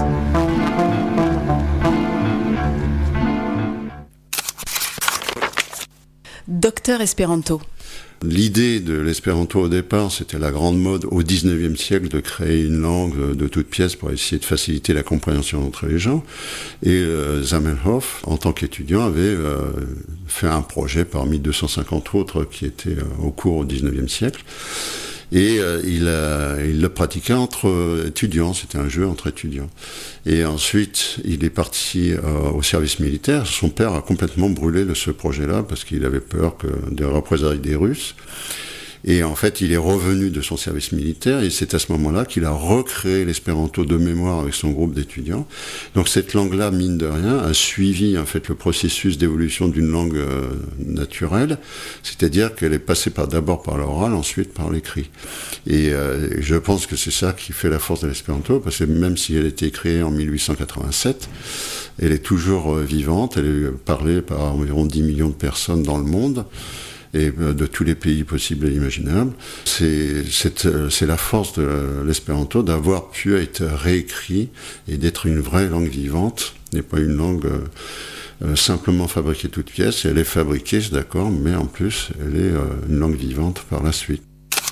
Docteur espéranto. L'idée de l'espéranto au départ, c'était la grande mode au 19e siècle de créer une langue de toutes pièces pour essayer de faciliter la compréhension entre les gens. Et Zamenhof, en tant qu'étudiant, avait fait un projet parmi 250 autres qui étaient au cours au 19e siècle. Et il le pratiquait entre étudiants, c'était un jeu entre étudiants. Et ensuite, il est parti au service militaire. Son père a complètement brûlé ce projet-là parce qu'il avait peur des représailles des Russes. Et en fait, il est revenu de son service militaire et c'est à ce moment-là qu'il a recréé l'espéranto de mémoire avec son groupe d'étudiants. Donc cette langue-là, mine de rien, a suivi en fait le processus d'évolution d'une langue naturelle, c'est-à-dire qu'elle est passée d'abord par l'oral, ensuite par l'écrit. Et je pense que c'est ça qui fait la force de l'espéranto, parce que même si elle a été créée en 1887, elle est toujours vivante, elle est parlée par environ 10 millions de personnes dans le monde, et de tous les pays possibles et imaginables. C'est la force de l'espéranto d'avoir pu être réécrit et d'être une vraie langue vivante, et pas une langue simplement fabriquée toute pièce. Et elle est fabriquée, c'est d'accord, mais en plus, elle est une langue vivante par la suite.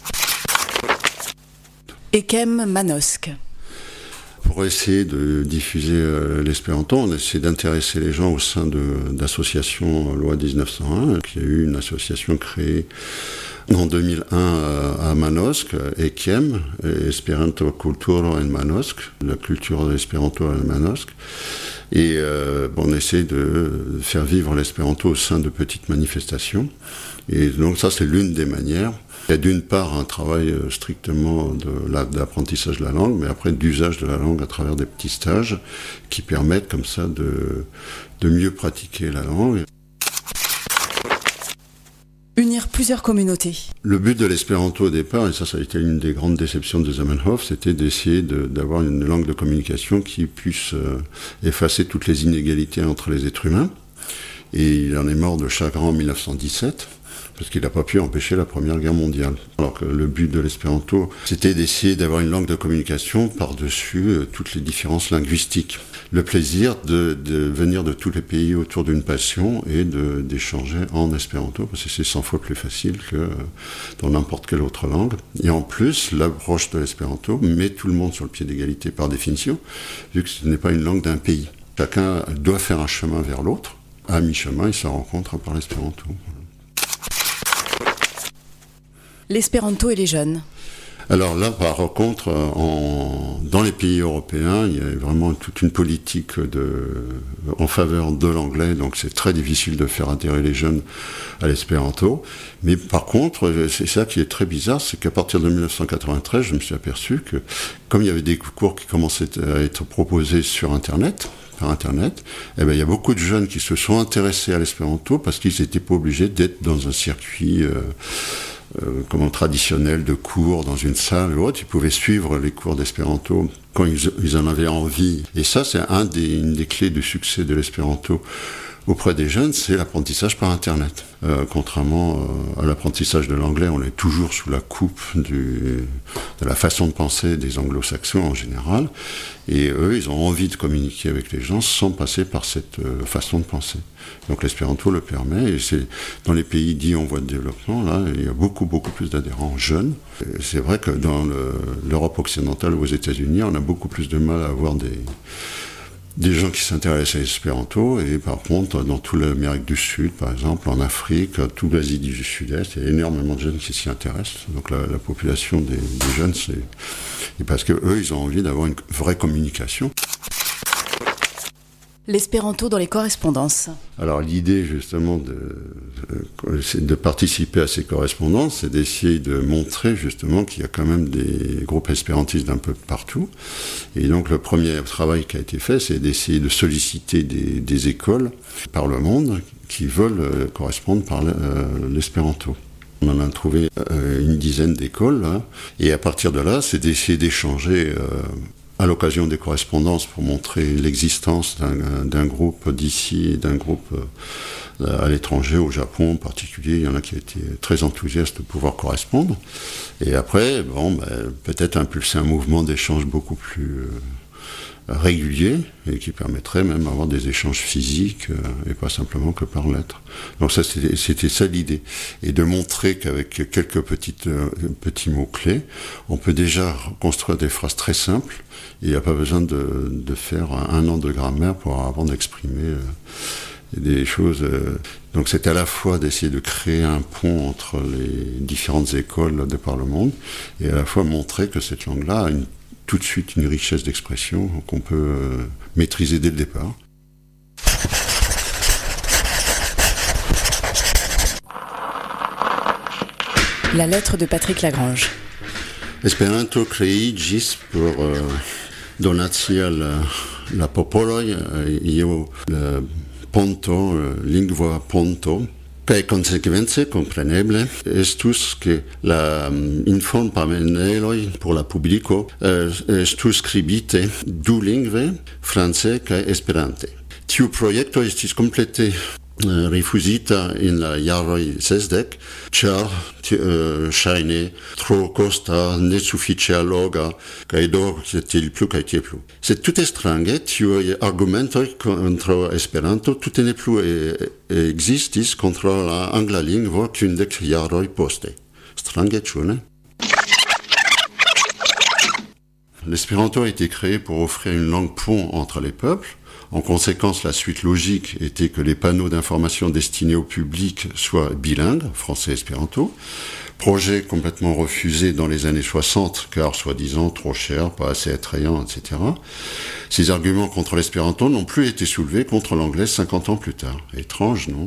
Ekem Manosque. Pour essayer de diffuser l'espéranto, on essaie d'intéresser les gens au sein d'associations Loi 1901, qui a eu une association créée en 2001 à Manosque, Ekem, Esperanto Kulturo en Manosque, la culture de l'espéranto à Manosque. Et on essaie de faire vivre l'espéranto au sein de petites manifestations. Et donc ça, c'est l'une des manières. Il y a d'une part un travail strictement d'apprentissage de la langue, mais après d'usage de la langue à travers des petits stages qui permettent comme ça de mieux pratiquer la langue. Unir plusieurs communautés. Le but de l'espéranto au départ, et ça a été une des grandes déceptions de Zamenhof, c'était d'essayer d'avoir une langue de communication qui puisse effacer toutes les inégalités entre les êtres humains. Et il en est mort de chagrin en 1917. Parce qu'il n'a pas pu empêcher la Première Guerre mondiale. Alors que le but de l'espéranto, c'était d'essayer d'avoir une langue de communication par-dessus toutes les différences linguistiques. Le plaisir de venir de tous les pays autour d'une passion et d'échanger en espéranto, parce que c'est 100 fois plus facile que dans n'importe quelle autre langue. Et en plus, l'approche de l'espéranto met tout le monde sur le pied d'égalité par définition, vu que ce n'est pas une langue d'un pays. Chacun doit faire un chemin vers l'autre. À mi-chemin, ils se rencontrent par l'espéranto. L'espéranto et les jeunes. Alors là, par contre, dans les pays européens, il y a vraiment toute une politique en faveur de l'anglais, donc c'est très difficile de faire adhérer les jeunes à l'espéranto. Mais par contre, c'est ça qui est très bizarre, c'est qu'à partir de 1993, je me suis aperçu que, comme il y avait des cours qui commençaient à être proposés sur Internet, par Internet, eh ben, il y a beaucoup de jeunes qui se sont intéressés à l'espéranto parce qu'ils n'étaient pas obligés d'être dans un circuit traditionnel de cours dans une salle ou autre. Ils pouvaient suivre les cours d'espéranto quand ils en avaient envie. Et ça, c'est une des clés du succès de l'espéranto auprès des jeunes, c'est l'apprentissage par Internet. Contrairement à l'apprentissage de l'anglais, on est toujours sous la coupe de la façon de penser des anglo-saxons en général. Et eux, ils ont envie de communiquer avec les gens sans passer par cette façon de penser. Donc l'espéranto le permet, et c'est dans les pays dits en voie de développement, là, il y a beaucoup plus d'adhérents jeunes. Et c'est vrai que dans l'Europe occidentale ou aux États-Unis, on a beaucoup plus de mal à avoir des gens qui s'intéressent à l'espéranto, et par contre, dans toute l'Amérique du Sud, par exemple, en Afrique, toute l'Asie du Sud-Est, il y a énormément de jeunes qui s'y intéressent. Donc la population des jeunes, c'est parce que eux, ils ont envie d'avoir une vraie communication. L'espéranto dans les correspondances. Alors l'idée justement de participer à ces correspondances, c'est d'essayer de montrer justement qu'il y a quand même des groupes espérantistes d'un peu partout. Et donc le premier travail qui a été fait, c'est d'essayer de solliciter des écoles par le monde qui veulent correspondre par l'espéranto. On en a trouvé une dizaine d'écoles, là, et à partir de là, c'est d'essayer d'échanger à l'occasion des correspondances pour montrer l'existence d'un groupe d'ici et d'un groupe à l'étranger, au Japon en particulier. Il y en a qui étaient très enthousiastes de pouvoir correspondre. Et après, peut-être impulser un mouvement d'échange beaucoup plus régulier et qui permettrait même d'avoir des échanges physiques et pas simplement que par lettres. Donc ça, c'était ça l'idée. Et de montrer qu'avec quelques petits mots-clés, on peut déjà construire des phrases très simples et il n'y a pas besoin de faire 1 an de grammaire avant d'exprimer des choses. Donc c'est à la fois d'essayer de créer un pont entre les différentes écoles de par le monde et à la fois montrer que cette langue-là a tout de suite une richesse d'expression qu'on peut maîtriser dès le départ. La lettre de Patrick Lagrange. Esperanto creigis por donaci la popoloj io ponto lingua ponto. Kaj konsekvence, kompreneble, estus ke la informpaneloj por la publiko estus skribite dulingve, france kaj Esperante. Tiu projekto estis komplete rifuzita in la jaroj 60, ĉar ŝajne tro kosta, nesufiĉe alloga, kaj do tiel plu kaj tiel plu. Sed tute strange, tiuj argumentoj kontraŭ Esperanto tute ne plu existis kontraŭ la angla lingvo 10 jaroj poste. Strange, ĉu ne? L'espéranto a été créé pour offrir une langue pont entre les peuples. En conséquence, la suite logique était que les panneaux d'information destinés au public soient bilingues, français et espéranto. Projet complètement refusé dans les années 60, car soi-disant trop cher, pas assez attrayant, etc. Ces arguments contre l'espéranto n'ont plus été soulevés contre l'anglais 50 ans plus tard. Étrange, non ?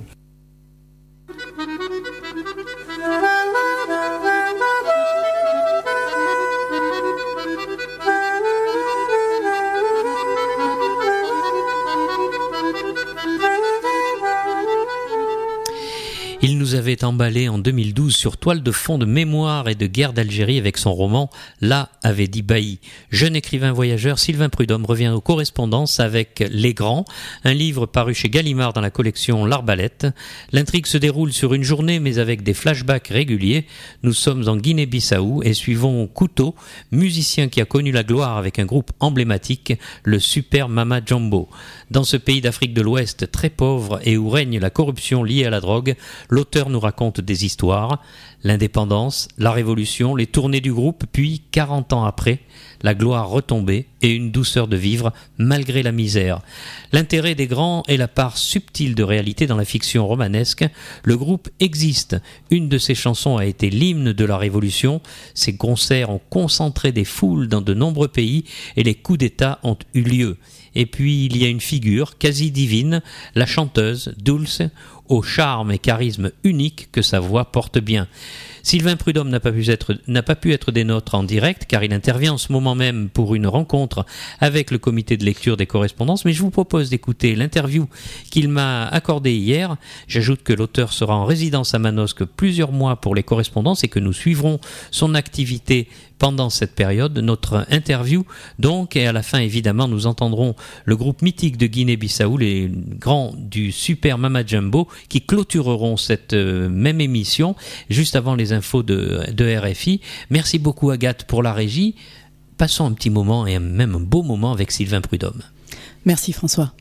Il nous avait emballé en 2012 sur toile de fond de mémoire et de guerre d'Algérie avec son roman « Là avait dit Bailly ». Jeune écrivain voyageur, Sylvain Prudhomme revient aux correspondances avec Les Grands, un livre paru chez Gallimard dans la collection L'Arbalète. L'intrigue se déroule sur une journée mais avec des flashbacks réguliers. Nous sommes en Guinée-Bissau et suivons Couteau, musicien qui a connu la gloire avec un groupe emblématique, le Super Mama Jumbo. Dans ce pays d'Afrique de l'Ouest très pauvre et où règne la corruption liée à la drogue, l'auteur nous raconte des histoires, l'indépendance, la révolution, les tournées du groupe, puis 40 ans après, la gloire retombée et une douceur de vivre malgré la misère. L'intérêt des Grands est la part subtile de réalité dans la fiction romanesque. Le groupe existe. Une de ses chansons a été l'hymne de la Révolution. Ses concerts ont concentré des foules dans de nombreux pays et les coups d'État ont eu lieu. Et puis il y a une figure quasi divine, la chanteuse Dulce, au charme et charisme unique que sa voix porte bien. Sylvain Prudhomme n'a pas pu être des nôtres en direct car il intervient en ce moment même pour une rencontre avec le comité de lecture des correspondances, mais je vous propose d'écouter l'interview qu'il m'a accordée hier. J'ajoute que l'auteur sera en résidence à Manosque plusieurs mois pour les correspondances et que nous suivrons son activité pendant cette période, notre interview donc, et à la fin évidemment nous entendrons le groupe mythique de Guinée-Bissau, les Grands du Super Mama Jumbo, qui clôtureront cette même émission juste avant les infos de RFI. Merci beaucoup Agathe pour la régie. Passons un petit moment et même un beau moment avec Sylvain Prudhomme. Merci François.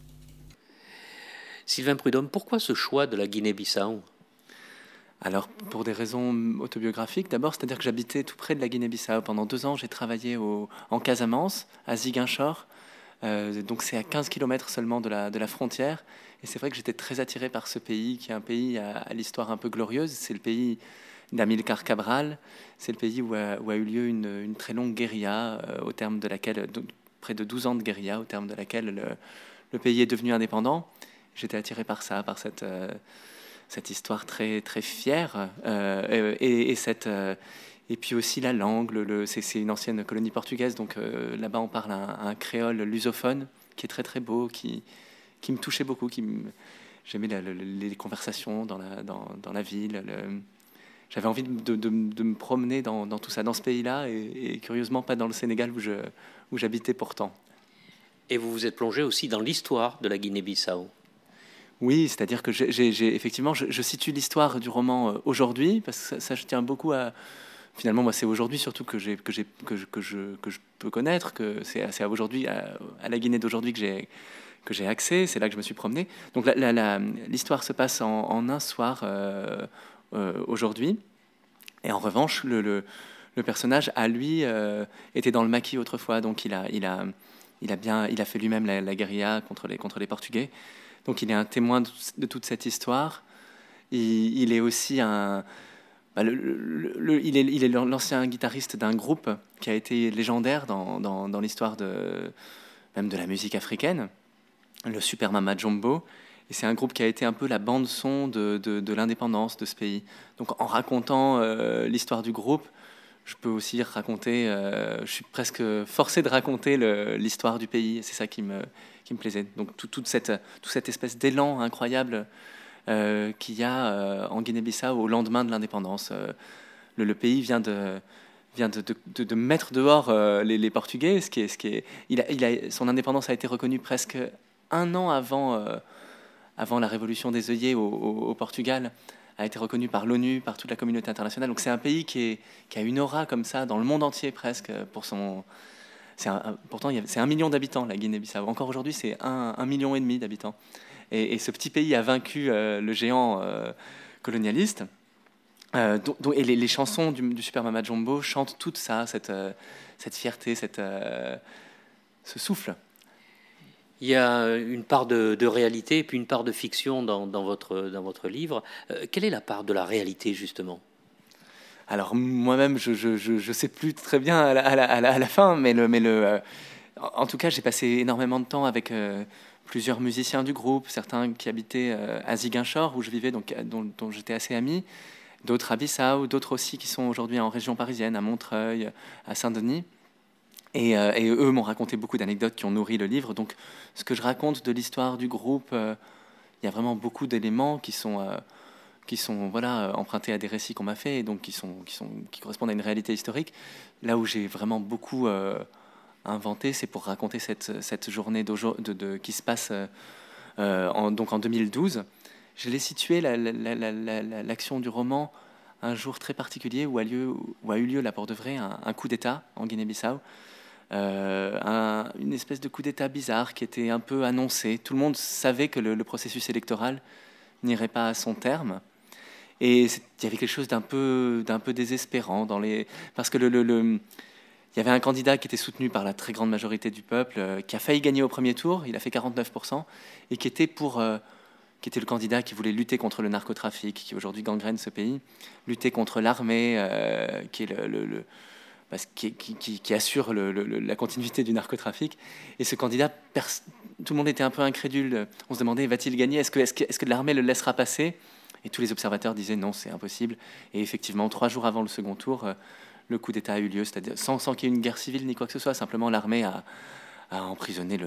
Sylvain Prudhomme, pourquoi ce choix de la Guinée-Bissau ? Alors, pour des raisons autobiographiques, d'abord, c'est-à-dire que j'habitais tout près de la Guinée-Bissau. Pendant 2 ans, j'ai travaillé en Casamance, à Ziguinchor. Donc, c'est à 15 km seulement de la frontière. Et c'est vrai que j'étais très attiré par ce pays, qui est un pays à l'histoire un peu glorieuse. C'est le pays d'Amilcar Cabral. C'est le pays où a eu lieu une très longue guérilla, au terme de laquelle, près de 12 ans de guérilla, au terme de laquelle le pays est devenu indépendant. J'étais attiré par ça, par cette histoire très très fière et puis aussi la langue. C'est une ancienne colonie portugaise, donc là-bas on parle un créole lusophone qui est très très beau, qui me touchait beaucoup. J'aimais les conversations dans la ville. J'avais envie de me promener dans tout ça, dans ce pays-là, et curieusement pas dans le Sénégal où j'habitais pourtant. Et vous vous êtes plongé aussi dans l'histoire de la Guinée-Bissau. Oui, c'est-à-dire que effectivement, je situe l'histoire du roman aujourd'hui, parce que ça je tiens beaucoup à finalement, moi, c'est aujourd'hui surtout que je peux connaître, que c'est aujourd'hui, à la Guinée d'aujourd'hui que j'ai accès, c'est là que je me suis promené. Donc l'histoire se passe en un soir aujourd'hui. Et en revanche, le personnage, à lui, était dans le maquis autrefois, donc il a fait lui-même la guérilla contre les Portugais. Donc il est un témoin de toute cette histoire. Il est aussi il est l'ancien guitariste d'un groupe qui a été légendaire dans l'histoire même de la musique africaine, le Super Mama Jumbo. Et c'est un groupe qui a été un peu la bande-son de l'indépendance de ce pays. Donc en racontant l'histoire du groupe, je peux aussi raconter, je suis presque forcé de raconter l'histoire du pays. C'est ça qui me plaisait. Donc toute cette espèce d'élan incroyable qu'il y a en Guinée-Bissau au lendemain de l'indépendance. Le pays vient de mettre dehors les Portugais. Son indépendance a été reconnue presque un an avant la révolution des œillets au Portugal, a été reconnue par l'ONU, par toute la communauté internationale. Donc c'est un pays qui a une aura comme ça dans le monde entier presque. Pourtant, c'est 1 million d'habitants, la Guinée-Bissau. Encore aujourd'hui, c'est 1,5 million d'habitants. Et ce petit pays a vaincu le géant colonialiste. Et les chansons du Super Mama Jumbo chantent tout ça, cette fierté, ce souffle. Il y a une part de réalité et puis une part de fiction dans votre livre. Quelle est la part de la réalité, justement ? Alors, moi-même, je sais plus très bien à la fin, mais en tout cas, j'ai passé énormément de temps avec plusieurs musiciens du groupe, certains qui habitaient à Ziguinchor, où je vivais, dont j'étais assez ami, d'autres à Bissau, d'autres aussi qui sont aujourd'hui en région parisienne, à Montreuil, à Saint-Denis. Et eux m'ont raconté beaucoup d'anecdotes qui ont nourri le livre. Donc, ce que je raconte de l'histoire du groupe, il y a vraiment beaucoup d'éléments qui sont empruntés à des récits qu'on m'a fait, et donc qui correspondent à une réalité historique. Là où j'ai vraiment beaucoup inventé, c'est pour raconter cette journée qui se passe en 2012. Je l'ai situé, l'action du roman, un jour très particulier où a eu lieu, là pour de vrai, un coup d'État en Guinée-Bissau. Une espèce de coup d'État bizarre qui était un peu annoncé. Tout le monde savait que le processus électoral n'irait pas à son terme. Et il y avait quelque chose d'un peu désespérant parce que il y avait un candidat qui était soutenu par la très grande majorité du peuple, qui a failli gagner au premier tour, il a fait 49%, et qui était le candidat qui voulait lutter contre le narcotrafic, qui aujourd'hui gangrène ce pays, lutter contre l'armée, qui est qui assure la continuité du narcotrafic. Et ce candidat, tout le monde était un peu incrédule. On se demandait, va-t-il gagner ? Est-ce que l'armée le laissera passer ? Et tous les observateurs disaient non, c'est impossible. Et effectivement, 3 jours avant le second tour, le coup d'État a eu lieu, c'est-à-dire sans qu'il y ait une guerre civile ni quoi que ce soit. Simplement, l'armée a emprisonné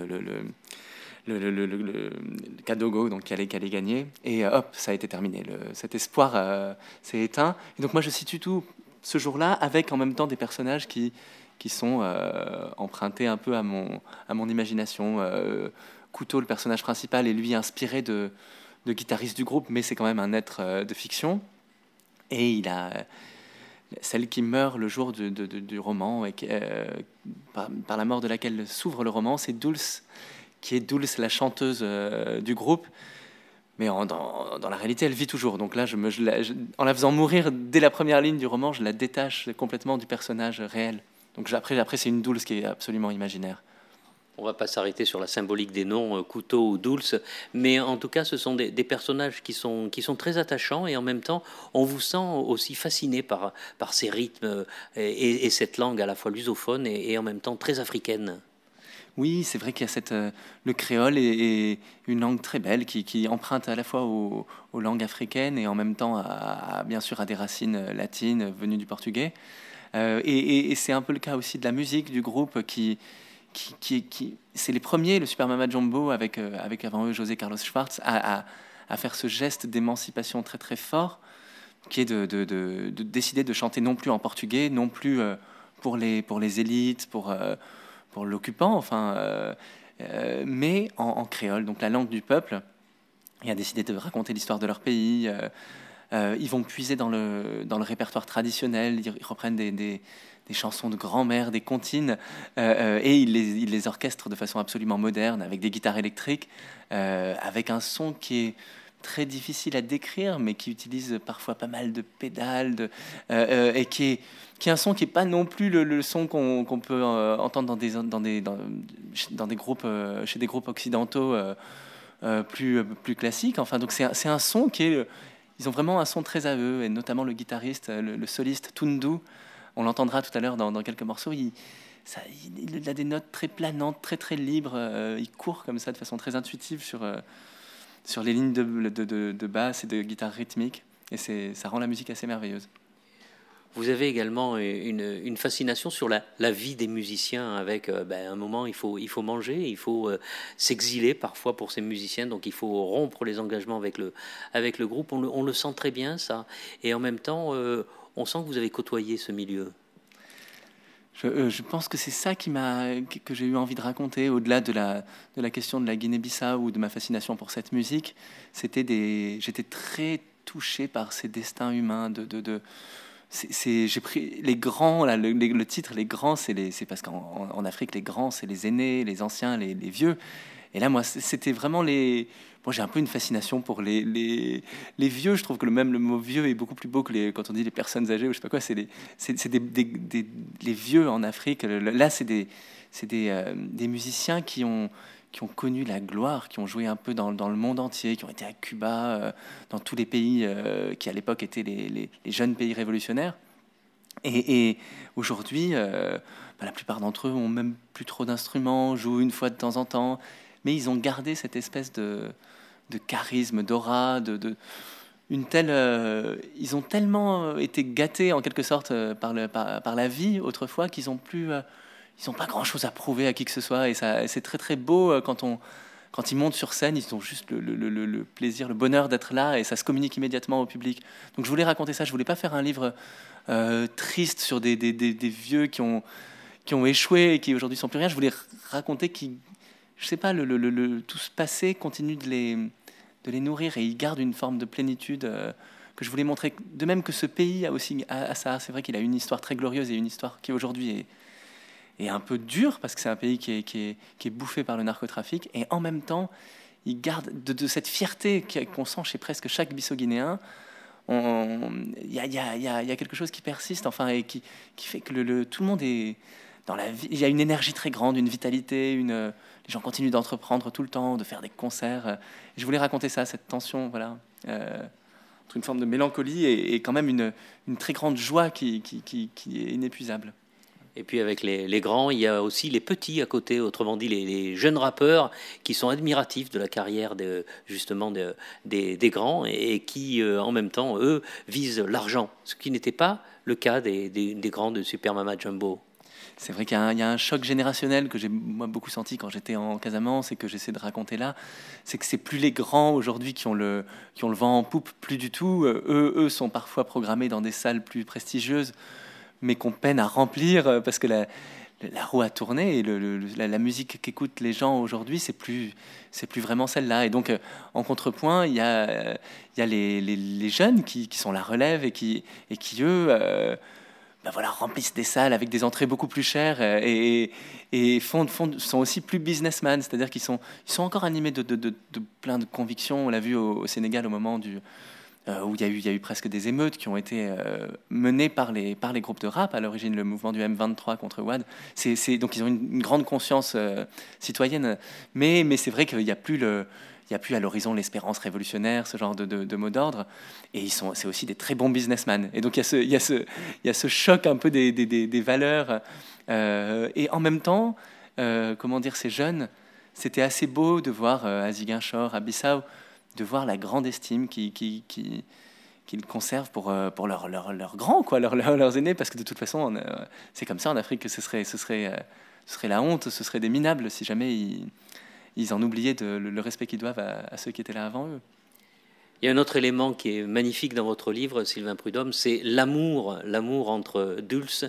le Kadogo, donc qui allait gagner. Et hop, ça a été terminé. Cet espoir s'est éteint. Et donc moi, je situe tout ce jour-là avec en même temps des personnages qui sont empruntés un peu à mon imagination. Couteau, le personnage principal, est lui inspiré de guitariste du groupe, mais c'est quand même un être de fiction. Et il a celle qui meurt le jour du roman, et par la mort de laquelle s'ouvre le roman, c'est Dulce, qui est Dulce, la chanteuse du groupe. Mais dans la réalité, elle vit toujours. Donc là, en la faisant mourir dès la première ligne du roman, je la détache complètement du personnage réel. Donc après c'est une Dulce qui est absolument imaginaire. On ne va pas s'arrêter sur la symbolique des noms, Couteau ou Dulce, mais en tout cas, ce sont des personnages qui sont très attachants, et en même temps, on vous sent aussi fasciné par ces rythmes et cette langue à la fois lusophone et en même temps très africaine. Oui, c'est vrai qu'il y a le créole est une langue très belle qui emprunte à la fois aux langues africaines et en même temps bien sûr à des racines latines venues du portugais. Et c'est un peu le cas aussi de la musique du groupe qui c'est les premiers, le Super Mama Jumbo avec avant eux José Carlos Schwartz, à faire ce geste d'émancipation très très fort, qui est de décider de chanter non plus en portugais, non plus pour les élites, pour l'occupant, enfin, mais en créole, donc la langue du peuple, et a décidé de raconter l'histoire de leur pays Ils vont puiser dans le répertoire traditionnel, ils reprennent des chansons de grand-mère, des comptines, et ils les orchestrent de façon absolument moderne, avec des guitares électriques, avec un son qui est très difficile à décrire, mais qui utilise parfois pas mal de pédales, et qui est un son qui n'est pas non plus le son qu'on peut entendre dans des groupes, chez des groupes occidentaux plus classiques. Enfin, donc c'est un son qui est... Ils ont vraiment un son très à eux, et notamment le guitariste, le soliste Tundu. On l'entendra tout à l'heure dans quelques morceaux. Il a des notes très planantes, très très libres. Il court comme ça de façon très intuitive sur les lignes de basse et de guitare rythmique. Et ça rend la musique assez merveilleuse. Vous avez également une fascination sur la vie des musiciens avec un moment il faut manger, il faut s'exiler parfois pour ces musiciens, donc il faut rompre les engagements avec le groupe. On le sent très bien ça, et en même temps on sent que vous avez côtoyé ce milieu. Je pense que c'est ça que j'ai eu envie de raconter, au-delà de la question de la Guinée-Bissau ou de ma fascination pour cette musique. J'étais très touché par ces destins humains j'ai pris les grands, là, le titre les grands, c'est parce qu'en Afrique les grands c'est les aînés, les anciens, les vieux. Et là moi c'était vraiment moi j'ai un peu une fascination pour les vieux. Je trouve que même le mot vieux est beaucoup plus beau que quand on dit les personnes âgées ou je sais pas quoi. C'est les vieux en Afrique. Là c'est des musiciens qui ont connu la gloire, qui ont joué un peu dans le monde entier, qui ont été à Cuba, dans tous les pays qui à l'époque étaient les jeunes pays révolutionnaires. Et aujourd'hui, la plupart d'entre eux ont même plus trop d'instruments, jouent une fois de temps en temps, mais ils ont gardé cette espèce de charisme, d'aura, ils ont tellement été gâtés en quelque sorte par la vie autrefois qu'ils ont plus... ils n'ont pas grand-chose à prouver à qui que ce soit, et c'est très très beau quand ils montent sur scène. Ils ont juste le plaisir, le bonheur d'être là, et ça se communique immédiatement au public. Donc je voulais raconter ça. Je voulais pas faire un livre triste sur des vieux qui ont échoué et qui aujourd'hui sont plus rien. Je voulais raconter je sais pas, tout ce passé continue de les nourrir, et ils gardent une forme de plénitude que je voulais montrer. De même que ce pays a aussi ça. C'est vrai qu'il a une histoire très glorieuse et une histoire qui aujourd'hui est un peu dur, parce que c'est un pays qui est bouffé par le narcotrafic, et en même temps il garde de cette fierté qu'on sent chez presque chaque Bissau-Guinéen. Il y a quelque chose qui persiste, enfin, et qui fait que tout le monde est dans la vie. Il y a une énergie très grande, une vitalité, les gens continuent d'entreprendre tout le temps, de faire des concerts. Et je voulais raconter ça, cette tension, voilà, entre une forme de mélancolie et quand même une très grande joie qui est inépuisable. Et puis avec les grands, il y a aussi les petits à côté, autrement dit les jeunes rappeurs qui sont admiratifs de la carrière justement des grands, et qui en même temps, eux, visent l'argent, ce qui n'était pas le cas des grands de Super Mama Jumbo. C'est vrai qu'il y a un choc générationnel que j'ai moi beaucoup senti quand j'étais en Casamance, et que j'essaie de raconter là. C'est que c'est plus les grands aujourd'hui qui ont le vent en poupe, plus du tout. Eux sont parfois programmés dans des salles plus prestigieuses, mais qu'on peine à remplir parce que la roue a tourné, et la musique qu'écoutent les gens aujourd'hui, c'est plus vraiment celle-là. Et donc en contrepoint, il y a les jeunes qui sont la relève, et qui eux remplissent des salles avec des entrées beaucoup plus chères, et sont aussi plus businessmen, c'est-à-dire qu'ils sont encore animés de plein de convictions. On l'a vu au Sénégal au moment où il y a eu presque des émeutes qui ont été menées par les groupes de rap à l'origine, le mouvement du M23 contre WAD. Donc ils ont une grande conscience citoyenne, mais c'est vrai qu'il n'y a plus à l'horizon l'espérance révolutionnaire, ce genre de mot d'ordre, et c'est aussi des très bons businessmen. Et donc il y a ce choc un peu des valeurs, et en même temps, ces jeunes, c'était assez beau de voir à Ziguinchor, à Bissau, de voir la grande estime qu'ils conservent pour leurs grands, leurs aînés, parce que de toute façon, c'est comme ça en Afrique que ce serait la honte, ce serait des minables si jamais ils en oubliaient le respect qu'ils doivent à ceux qui étaient là avant eux. Il y a un autre élément qui est magnifique dans votre livre, Sylvain Prudhomme, c'est l'amour entre Dulce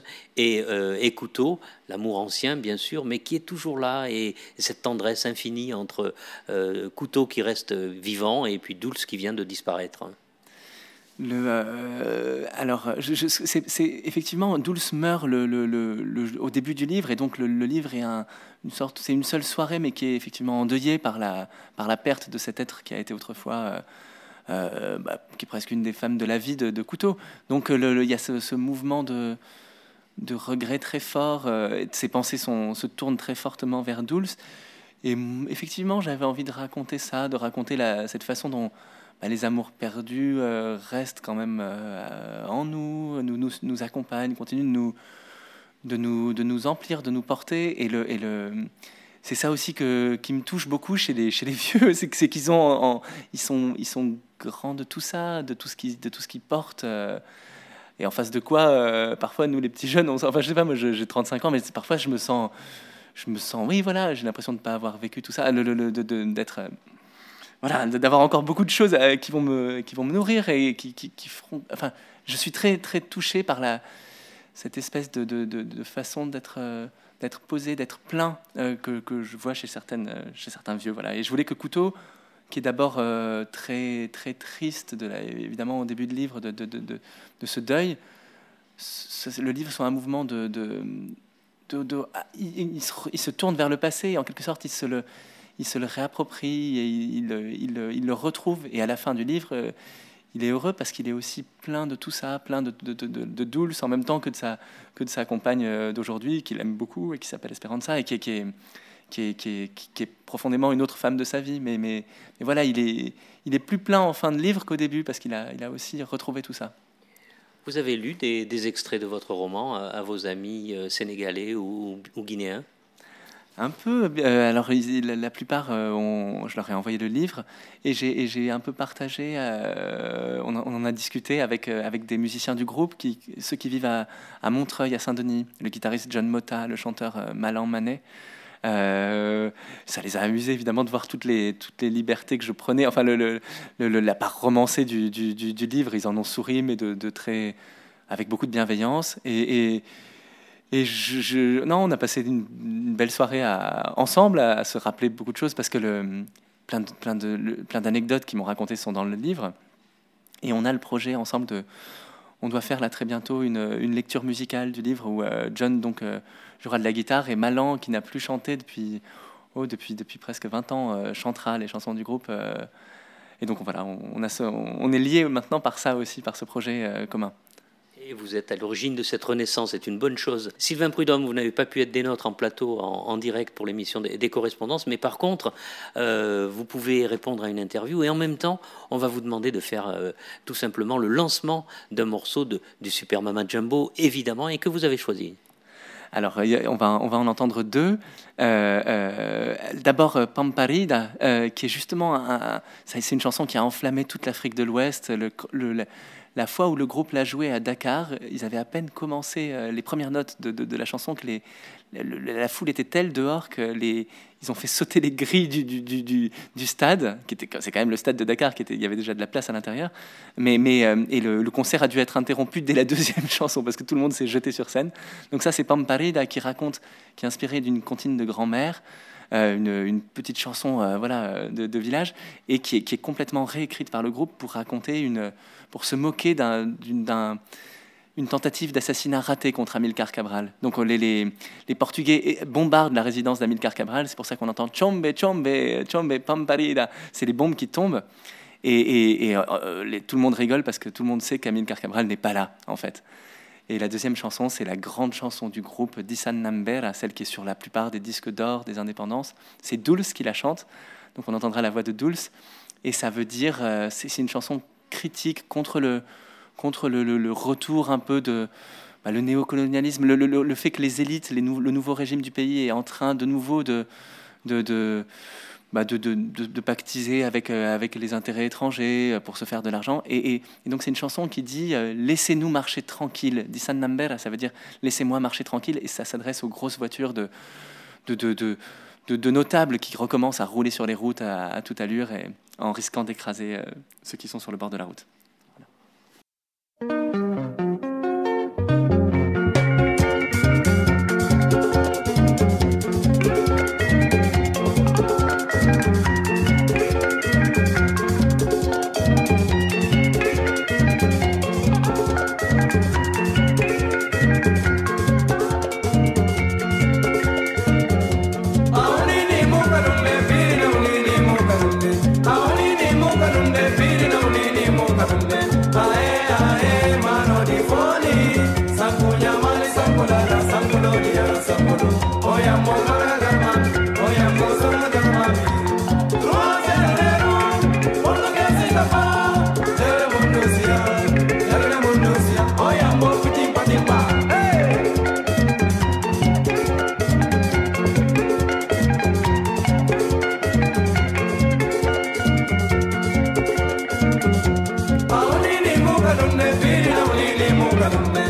et Couteau, l'amour ancien bien sûr, mais qui est toujours là, et cette tendresse infinie entre Couteau qui reste vivant et puis Dulce qui vient de disparaître. Alors, c'est effectivement, Dulce meurt au début du livre, et donc le livre est c'est une seule soirée, mais qui est effectivement endeuillée par la perte de cet être qui a été autrefois, qui est presque une des femmes de la vie de Couteau. Donc, il y a ce mouvement de regret très fort. Ses pensées se tournent très fortement vers Dulce. Et effectivement, j'avais envie de raconter ça, de raconter cette façon dont les amours perdus restent quand même en nous accompagnent, continuent de nous emplir, de nous porter. Et c'est ça aussi qui me touche beaucoup chez les vieux, c'est qu'ils ils sont grands de tout ça, de tout ce qu'ils portent. Et en face de quoi, parfois nous les petits jeunes, je sais pas, moi j'ai 35 ans, mais parfois je me sens, oui voilà, j'ai l'impression de ne pas avoir vécu tout ça, d'être voilà, d'avoir encore beaucoup de choses qui vont me nourrir et qui feront. Enfin, je suis très très touché par cette espèce de façon d'être posé, d'être plein que je vois chez certains vieux. Voilà. Et je voulais que Couteau, qui est d'abord très très triste, évidemment au début du livre, de ce deuil, le livre soit un mouvement il se tourne vers le passé et en quelque sorte il se le réapproprie et il le retrouve, et à la fin du livre il est heureux parce qu'il est aussi plein de tout ça, plein de Dulce en même temps que de sa compagne d'aujourd'hui qu'il aime beaucoup et qui s'appelle Esperanza et qui est profondément une autre femme de sa vie, mais voilà, il est plus plein en fin de livre qu'au début parce qu'il a aussi retrouvé tout ça. Vous avez lu des extraits de votre roman à vos amis sénégalais ou guinéens ? Un peu. Alors, la plupart, je leur ai envoyé le livre et j'ai un peu partagé. On en a discuté avec des musiciens du groupe, ceux qui vivent à Montreuil, à Saint-Denis, le guitariste John Motta, le chanteur Malan Manet. Ça les a amusés évidemment de voir toutes les libertés que je prenais. Enfin, la part romancée du livre, ils en ont souri, mais avec beaucoup de bienveillance. Non, on a passé une belle soirée ensemble à se rappeler beaucoup de choses parce que plein d'anecdotes qui m'ont raconté sont dans le livre. Et on a le projet ensemble on doit faire là très bientôt une lecture musicale du livre où John jouera de la guitare et Malan, qui n'a plus chanté depuis presque 20 ans, chantera les chansons du groupe. Et donc voilà, on est liés maintenant par ça aussi, par ce projet commun. Et vous êtes à l'origine de cette renaissance, c'est une bonne chose. Sylvain Prudhomme, vous n'avez pas pu être des nôtres en plateau, en direct pour l'émission des correspondances, mais par contre, vous pouvez répondre à une interview et en même temps, on va vous demander de faire tout simplement le lancement d'un morceau du Super Mama Jumbo, évidemment, et que vous avez choisi. Alors, on va en entendre deux. D'abord, Pamparida, qui est justement c'est une chanson qui a enflammé toute l'Afrique de l'Ouest. La fois où le groupe l'a joué à Dakar, ils avaient à peine commencé les premières notes de la chanson que la foule était telle dehors qu'ils ont fait sauter les grilles du stade, c'est quand même le stade de Dakar, il y avait déjà de la place à l'intérieur, et le concert a dû être interrompu dès la deuxième chanson parce que tout le monde s'est jeté sur scène. Donc ça, c'est Pamparida qui est inspiré d'une comptine de grand-mère, une petite chanson de village, et qui est complètement réécrite par le groupe pour se moquer d'une tentative d'assassinat raté contre Amilcar Cabral. Donc les Portugais bombardent la résidence d'Amilcar Cabral, c'est pour ça qu'on entend « Chombe, chombe, chombe, pamparida ». C'est les bombes qui tombent, et tout le monde rigole parce que tout le monde sait qu'Amilcar Cabral n'est pas là, en fait. Et la deuxième chanson, c'est la grande chanson du groupe, Dissan Nambera, celle qui est sur la plupart des disques d'or des indépendances. C'est Dulce qui la chante, donc on entendra la voix de Dulce. Et ça veut dire, c'est une chanson critique contre le retour un peu le néocolonialisme, le fait que les élites, le nouveau régime du pays est en train de nouveau de pactiser avec les intérêts étrangers pour se faire de l'argent. Et donc c'est une chanson qui dit laissez-nous marcher tranquille. Dissan Nambera, ça veut dire laissez-moi marcher tranquille, et ça s'adresse aux grosses voitures de notables qui recommencent à rouler sur les routes à toute allure et en risquant d'écraser ceux qui sont sur le bord de la route. Voilà. government.